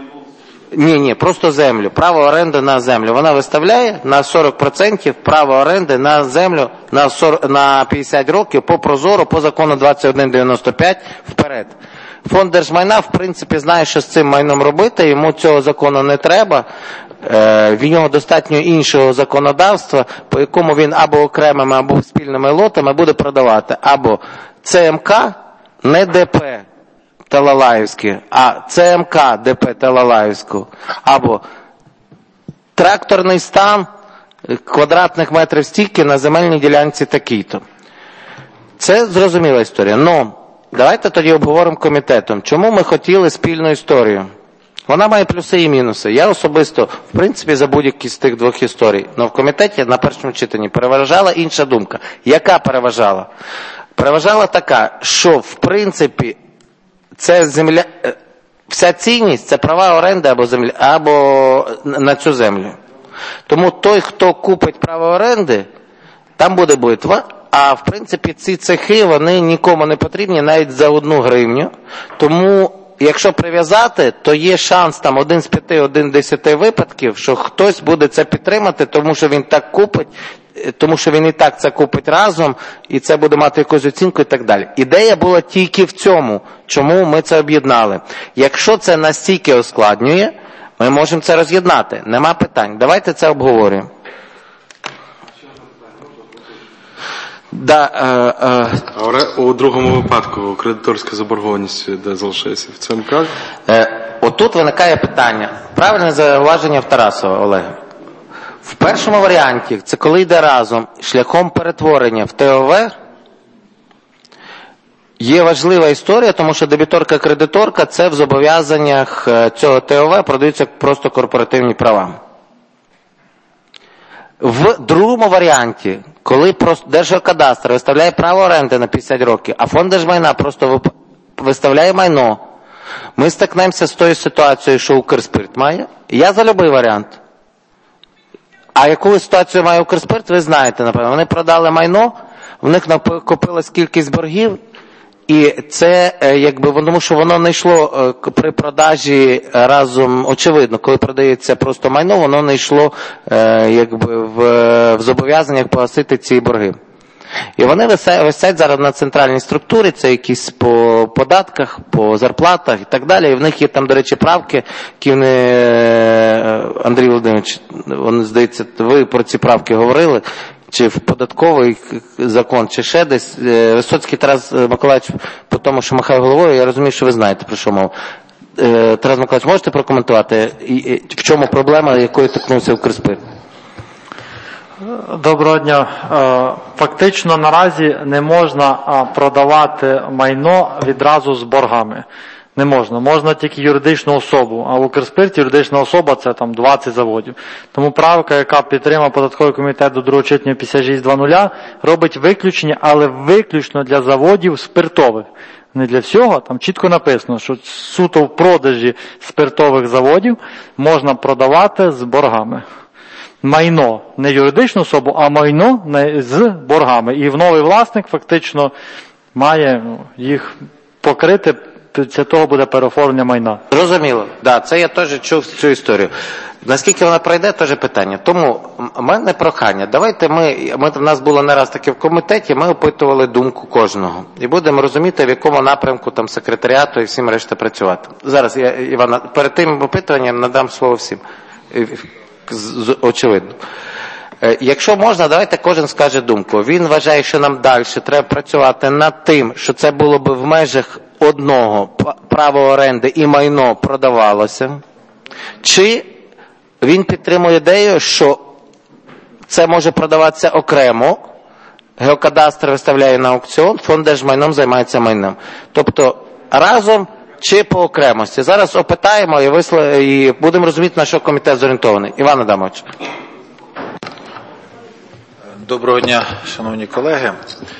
Ні, просто землю. Право оренди на землю. Вона виставляє на 40% право оренди на землю на 50 років по прозоро, по закону 2195 вперед. Фонд держмайна, в принципі, знає, що з цим майном робити, йому цього закону не треба. В нього достатньо іншого законодавства, по якому він або окремими, або спільними лотами буде продавати. Або ЦМК, не ДП Талалаївське, а ЦМК ДП Талалаївську, або тракторний стан квадратних метрів стільки на земельній ділянці такій-то. Це зрозуміла історія. Но давайте тоді обговоримо комітетом, чому ми хотіли спільну історію. Вона має плюси і мінуси. Я особисто, в принципі, за будь-які з тих двох історій. Но в комітеті на першому читанні переважала інша думка. Яка переважала? Переважала така, що, в принципі, це земля, вся цінність – це права оренди або землі, або на цю землю. Тому той, хто купить право оренди, там буде битва, а в принципі ці цехи, вони нікому не потрібні навіть за 1 гривню. Тому, якщо прив'язати, то є шанс там 1 з 5, 1 з 10 випадків, що хтось буде це підтримати, тому що він так купить, тому що він і так це купить разом, і це буде мати якусь оцінку і так далі. Ідея була тільки в цьому, чому ми це об'єднали. Якщо це настільки ускладнює, ми можемо це роз'єднати. Нема питань. Давайте це обговорюємо. У другому випадку кредиторська заборгованість де залишається в ЦМК? Отут виникає питання. Правильне зауваження в Тарасова, Олега. В першому варіанті, це коли йде разом, шляхом перетворення в ТОВ, є важлива історія, тому що дебіторка-кредиторка – це в зобов'язаннях цього ТОВ продаються просто корпоративні права. В другому варіанті, коли просто Держгеокадастр виставляє право оренди на 50 років, а фонд держмайна просто виставляє майно, ми стикнемося з тою ситуацією, що Укрспирт має. Я за будь-який варіант. А яку ситуацію має Укрспирт, ви знаєте, напевно. Вони продали майно, в них накопилась кількість боргів, і це, тому що воно не йшло при продажі разом, очевидно, коли продається просто майно, воно не йшло в зобов'язаннях погасити ці борги. І вони висять зараз на центральній структурі, це якісь по податках, по зарплатах і так далі. І в них є там, до речі, правки, які вони, Андрій Володимирович, вони, здається, ви про ці правки говорили, чи в податковий закон, чи ще десь. Висоцький Тарас Миколаївич, по тому, що махає головою, я розумію, що ви знаєте, про що мова. Тарас Миколаївич, можете прокоментувати, в чому проблема, якою торкнувся Укрспирт? Доброго дня. Фактично наразі не можна продавати майно відразу з боргами. Не можна. Можна тільки юридичну особу, а в Укрспирті юридична особа – це там 20 заводів. Тому правка, яка підтримав податковий комітет до другого читання 56.2.0, робить виключення, але виключно для заводів спиртових. Не для всього, там чітко написано, що суто в продажі спиртових заводів можна продавати з боргами. Майно, не юридичну особу, а майно з боргами. І новий власник фактично має їх покрити, після того буде переоформлення майна. Зрозуміло. Да, це я теж чув цю історію. Наскільки вона пройде, теж питання. Тому в мене прохання. Давайте в нас було не раз таке в комітеті, ми опитували думку кожного. І будемо розуміти, в якому напрямку там секретаріату і всім решта працювати. Зараз я, Івана, перед тим опитуванням надам слово всім. Очевидно. Якщо можна, давайте кожен скаже думку. Він вважає, що нам далі треба працювати над тим, що це було б в межах одного право оренди і майно продавалося. Чи він підтримує ідею, що це може продаватися окремо, геокадастр виставляє на аукціон, фонд держмайном займається майном. Тобто разом чи по окремості. Зараз опитаємо і будемо розуміти, на що комітет зорієнтований. Іван Адамович. Доброго дня, шановні колеги.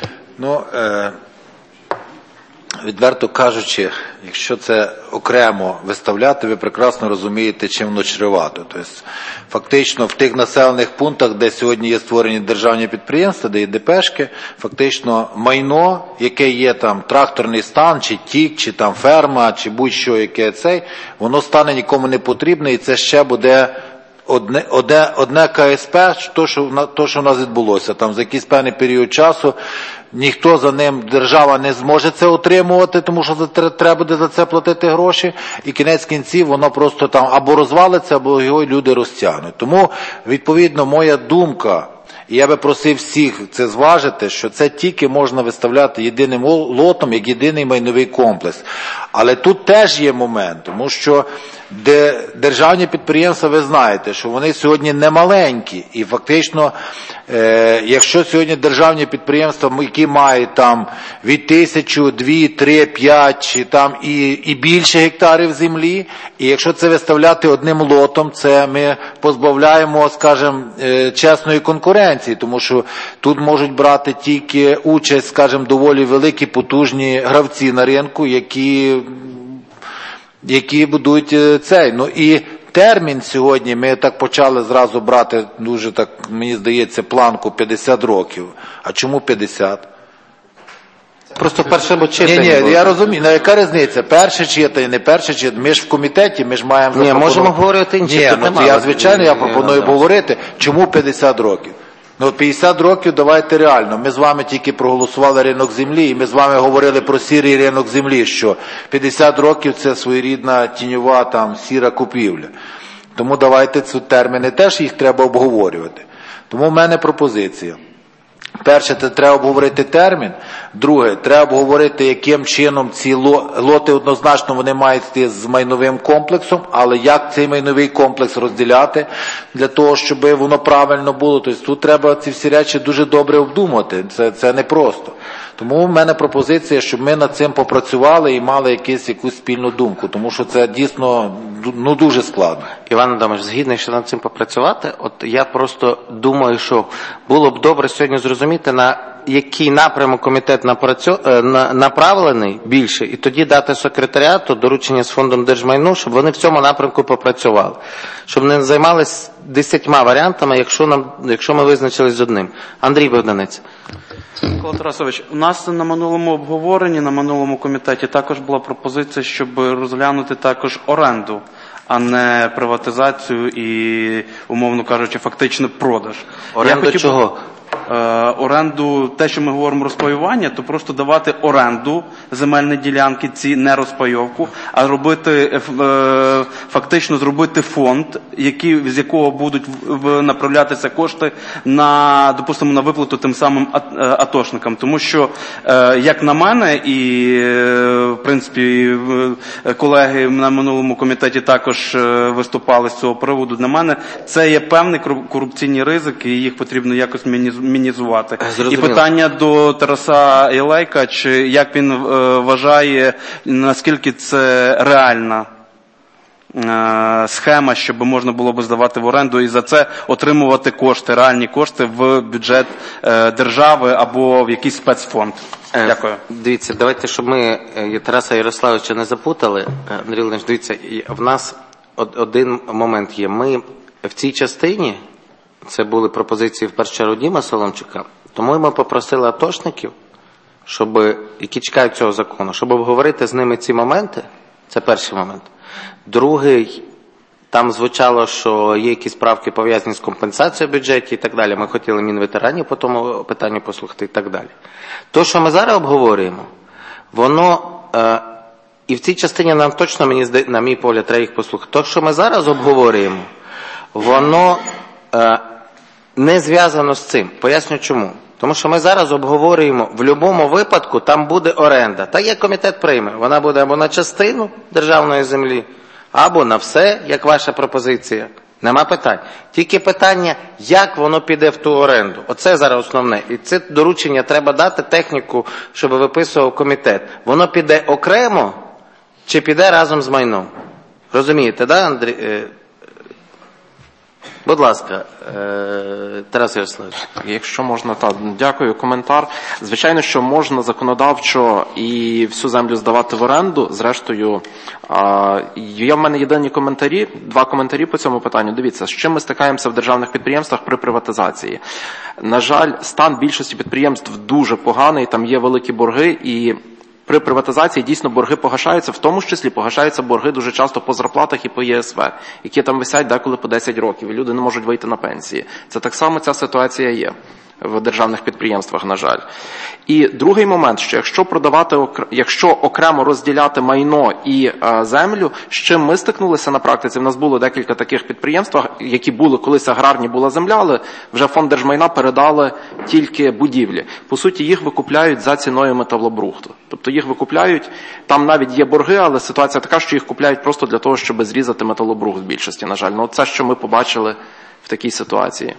Відверто кажучи, якщо це окремо виставляти, ви прекрасно розумієте, чим воно чревато. Тобто, фактично, в тих населених пунктах, де сьогодні є створені державні підприємства, де є ДПшки, фактично майно, яке є там тракторний стан, чи тік, чи там ферма, чи будь-що, яке воно стане нікому не потрібне, і це ще буде одне КСП, то, що в нас відбулося. Там за якийсь певний період часу ніхто за ним, держава не зможе це отримувати, тому що треба буде за це платити гроші, і кінець кінців воно просто там або розвалиться, або його люди розтягнуть. Тому, відповідно, моя думка, і я би просив всіх це зважити, що це тільки можна виставляти єдиним лотом, як єдиний майновий комплекс. Але тут теж є момент, тому що державні підприємства, ви знаєте, що вони сьогодні не маленькі. І фактично, якщо сьогодні державні підприємства, які мають там від 1000, 2, 3, 5 чи там і більше гектарів землі, і якщо це виставляти одним лотом, це ми позбавляємо, скажімо, чесної конкуренції, тому що тут можуть брати тільки участь, скажімо, доволі великі потужні гравці на ринку, які будуть цей. Ну і термін сьогодні, ми так почали зразу брати, дуже так, мені здається, планку 50 років. А чому 50? Просто в першому читанні. Ні, я розумію, ну яка різниця? Перше читання, не перше читання. Ми ж в комітеті, ми ж маємо запропонувати. Ні, можемо говорити інші. Я пропоную говорити, чому 50 років. 50 років давайте реально. Ми з вами тільки проголосували ринок землі, і ми з вами говорили про сірий ринок землі, що 50 років це своєрідна тіньова там сіра купівля. Тому давайте ці терміни теж їх треба обговорювати. Тому в мене пропозиція. Перше, це треба обговорити термін. Друге, треба обговорити, яким чином ці лоти однозначно вони мають йти з майновим комплексом, але як цей майновий комплекс розділяти для того, щоб воно правильно було. Тобто тут треба ці всі речі дуже добре обдумати. Це не просто. Тому в мене пропозиція, щоб ми над цим попрацювали і мали якусь спільну думку, тому що це дійсно дуже складно. Іван Адамович, згідний, що над цим попрацювати. От я просто думаю, що було б добре сьогодні зрозуміти, на який напрямок комітет направлений більше, і тоді дати секретаріату доручення з фондом держмайну, щоб вони в цьому напрямку попрацювали. Щоб не займалися 10 варіантами, якщо ми визначились з одним. Андрій Богданець. Микола Тарасович, у нас на минулому обговоренні, на минулому комітеті також була пропозиція, щоб розглянути також оренду, а не приватизацію і, умовно кажучи, фактично продаж. Оренду чого? Оренду, те, що ми говоримо розпаювання, то просто давати оренду земельні ділянки, ці не розпайовку, а робити, фактично зробити фонд, з якого будуть направлятися кошти на, допустимо, на виплату тим самим атошникам. Тому що, як на мене, і, в принципі, колеги на минулому комітеті також виступали з цього приводу, для мене це є певний корупційний ризик, і їх потрібно якось мінімізувати. мінімізувати. Зрозуміло. І питання до Тараса Ілейка, чи як він вважає, наскільки це реальна схема, щоб можна було б здавати в оренду і за це отримувати кошти, реальні кошти в бюджет держави або в якийсь спецфонд. Дякую. Дивіться, давайте, щоб ми Тараса Ярославовича не запутали. Андрій Володимирович, дивіться, в нас один момент є. Ми в цій частині, це були пропозиції в першу чергу Діма Соломчука, тому ми попросили атошників, які чекають цього закону, щоб обговорити з ними ці моменти. Це перший момент. Другий, там звучало, що є якісь правки пов'язані з компенсацією в бюджеті і так далі. Ми хотіли Мінветеранів по тому питанню послухати і так далі. То, що ми зараз обговорюємо, воно, і в цій частині нам точно, на мій погляд, треба їх послухати. То, що ми зараз обговорюємо, воно не зв'язано з цим. Поясню чому. Тому що ми зараз обговорюємо, в будь-якому випадку там буде оренда. Так як комітет прийме, вона буде або на частину державної землі, або на все, як ваша пропозиція. Нема питань. Тільки питання, як воно піде в ту оренду. Оце зараз основне. І це доручення треба дати техніку, щоб виписував комітет. Воно піде окремо чи піде разом з майном? Розумієте, да, Андрій? Будь ласка, Тарас Ярославович. Якщо можна, так, дякую, коментар. Звичайно, що можна законодавчо і всю землю здавати в оренду. Зрештою, є в мене єдині коментарі, 2 коментарі по цьому питанню. Дивіться, з чим ми стикаємося в державних підприємствах при приватизації. На жаль, стан більшості підприємств дуже поганий, там є великі борги, і при приватизації дійсно борги погашаються, в тому ж числі погашаються борги дуже часто по зарплатах і по ЄСВ, які там висять деколи по 10 років, і люди не можуть вийти на пенсії. Це так само ця ситуація є в державних підприємствах, на жаль. І другий момент, що якщо окремо розділяти майно і землю, з чим ми стикнулися на практиці, в нас було декілька таких підприємств, які були, колись аграрні була земля, але вже фонд держмайна передали тільки будівлі. По суті, їх викупляють за ціною металобрухту. Тобто їх викупляють, там навіть є борги, але ситуація така, що їх купляють просто для того, щоб зрізати металобрухт в більшості, на жаль. Ну, це, що ми побачили в такій ситуації.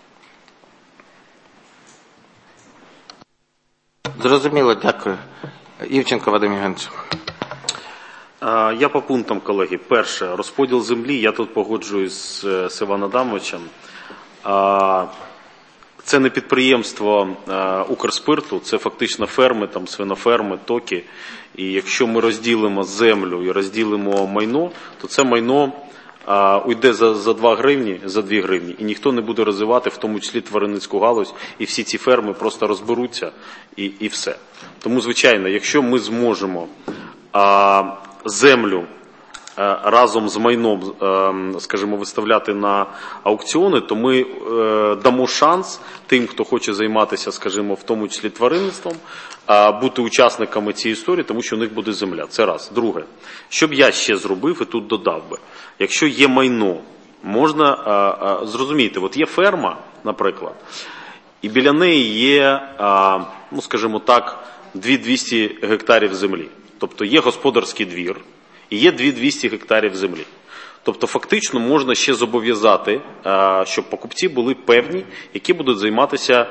Зрозуміло, дякую. Івченко Вадим Євгенович. Я по пунктам, колеги. Перше, розподіл землі. Я тут погоджуюсь з Іваном Адамовичем. Це не підприємство Укрспирту, це фактично ферми, там свиноферми, токи. І якщо ми розділимо землю і розділимо майно, то це майно уйде за 2 гривні, за 2 гривні, і ніхто не буде розвивати, в тому числі тваринницьку галузь, і всі ці ферми просто розберуться, і все. Тому, звичайно, якщо ми зможемо землю разом з майном, скажімо, виставляти на аукціони, то ми дамо шанс тим, хто хоче займатися, скажімо, в тому числі тваринництвом, бути учасниками цієї історії, тому що у них буде земля. Це раз. Друге, що б я ще зробив і тут додав би. Якщо є майно, можна зрозуміти, от є ферма, наприклад, і біля неї є, ну, скажімо так, 200 гектарів землі. Тобто є господарський двір, і є 200 гектарів землі. Тобто фактично можна ще зобов'язати, щоб покупці були певні, які будуть займатися,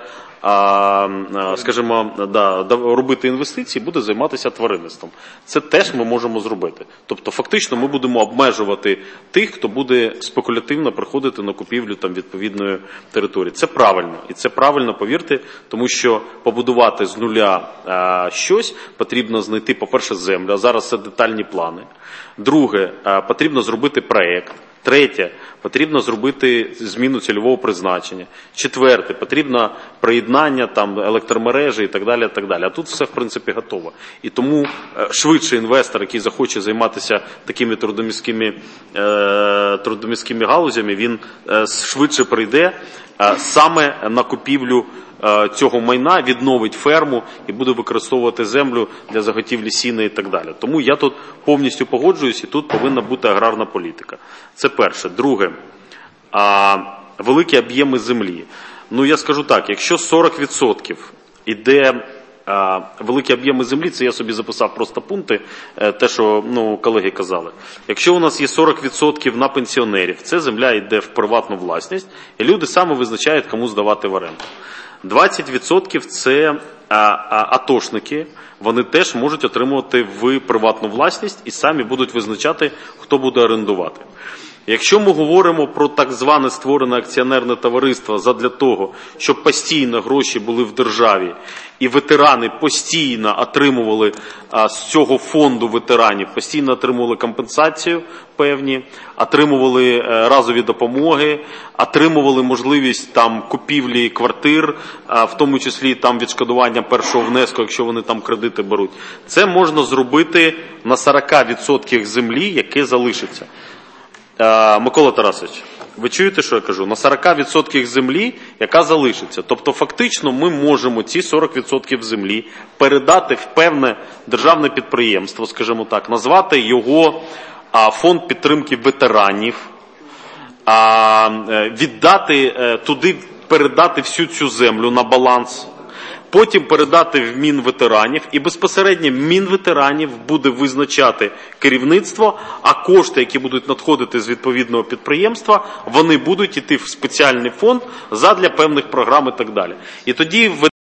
скажімо, робити інвестиції, буде займатися тваринництвом. Це теж ми можемо зробити. Тобто фактично ми будемо обмежувати тих, хто буде спекулятивно приходити на купівлю там відповідної території. Це правильно. І це правильно, повірте, тому що побудувати з нуля щось потрібно знайти, по-перше, землю, а зараз це детальні плани. Друге, потрібно зробити проєкт. Третє, потрібно зробити зміну цільового призначення. Четверте, потрібно приєднання там електромережі і так далі, і так далі. А тут все, в принципі, готово. І тому швидше інвестор, який захоче займатися такими трудомісткими галузями, він швидше прийде саме на купівлю цього майна, відновить ферму і буде використовувати землю для заготівлі сіна і так далі. Тому я тут повністю погоджуюсь, і тут повинна бути аграрна політика. Це перше. Друге, великі об'єми землі. Ну, я скажу так, якщо 40% іде великі об'єми землі, це я собі записав просто пункти, те, що колеги казали. Якщо у нас є 40% на пенсіонерів, це земля йде в приватну власність, і люди саме визначають, кому здавати в оренду. 20% це атошники, вони теж можуть отримувати в приватну власність і самі будуть визначати, хто буде орендувати. Якщо ми говоримо про так зване створене акціонерне товариство задля того, щоб постійно гроші були в державі і ветерани постійно отримували з цього фонду ветеранів, постійно отримували компенсацію певні, отримували разові допомоги, отримували можливість там купівлі квартир, в тому числі там відшкодування першого внеску, якщо вони там кредити беруть. Це можна зробити на 40% землі, яке залишиться. Микола Тарасович, ви чуєте, що я кажу? На 40% землі, яка залишиться. Тобто фактично ми можемо ці 40% землі передати в певне державне підприємство, скажімо так, назвати його фонд підтримки ветеранів, віддати туди, передати всю цю землю на баланс, потім передати в Мінветеранів, і безпосередньо Мінветеранів буде визначати керівництво, а кошти, які будуть надходити з відповідного підприємства, вони будуть йти в спеціальний фонд задля певних програм і так далі. І тоді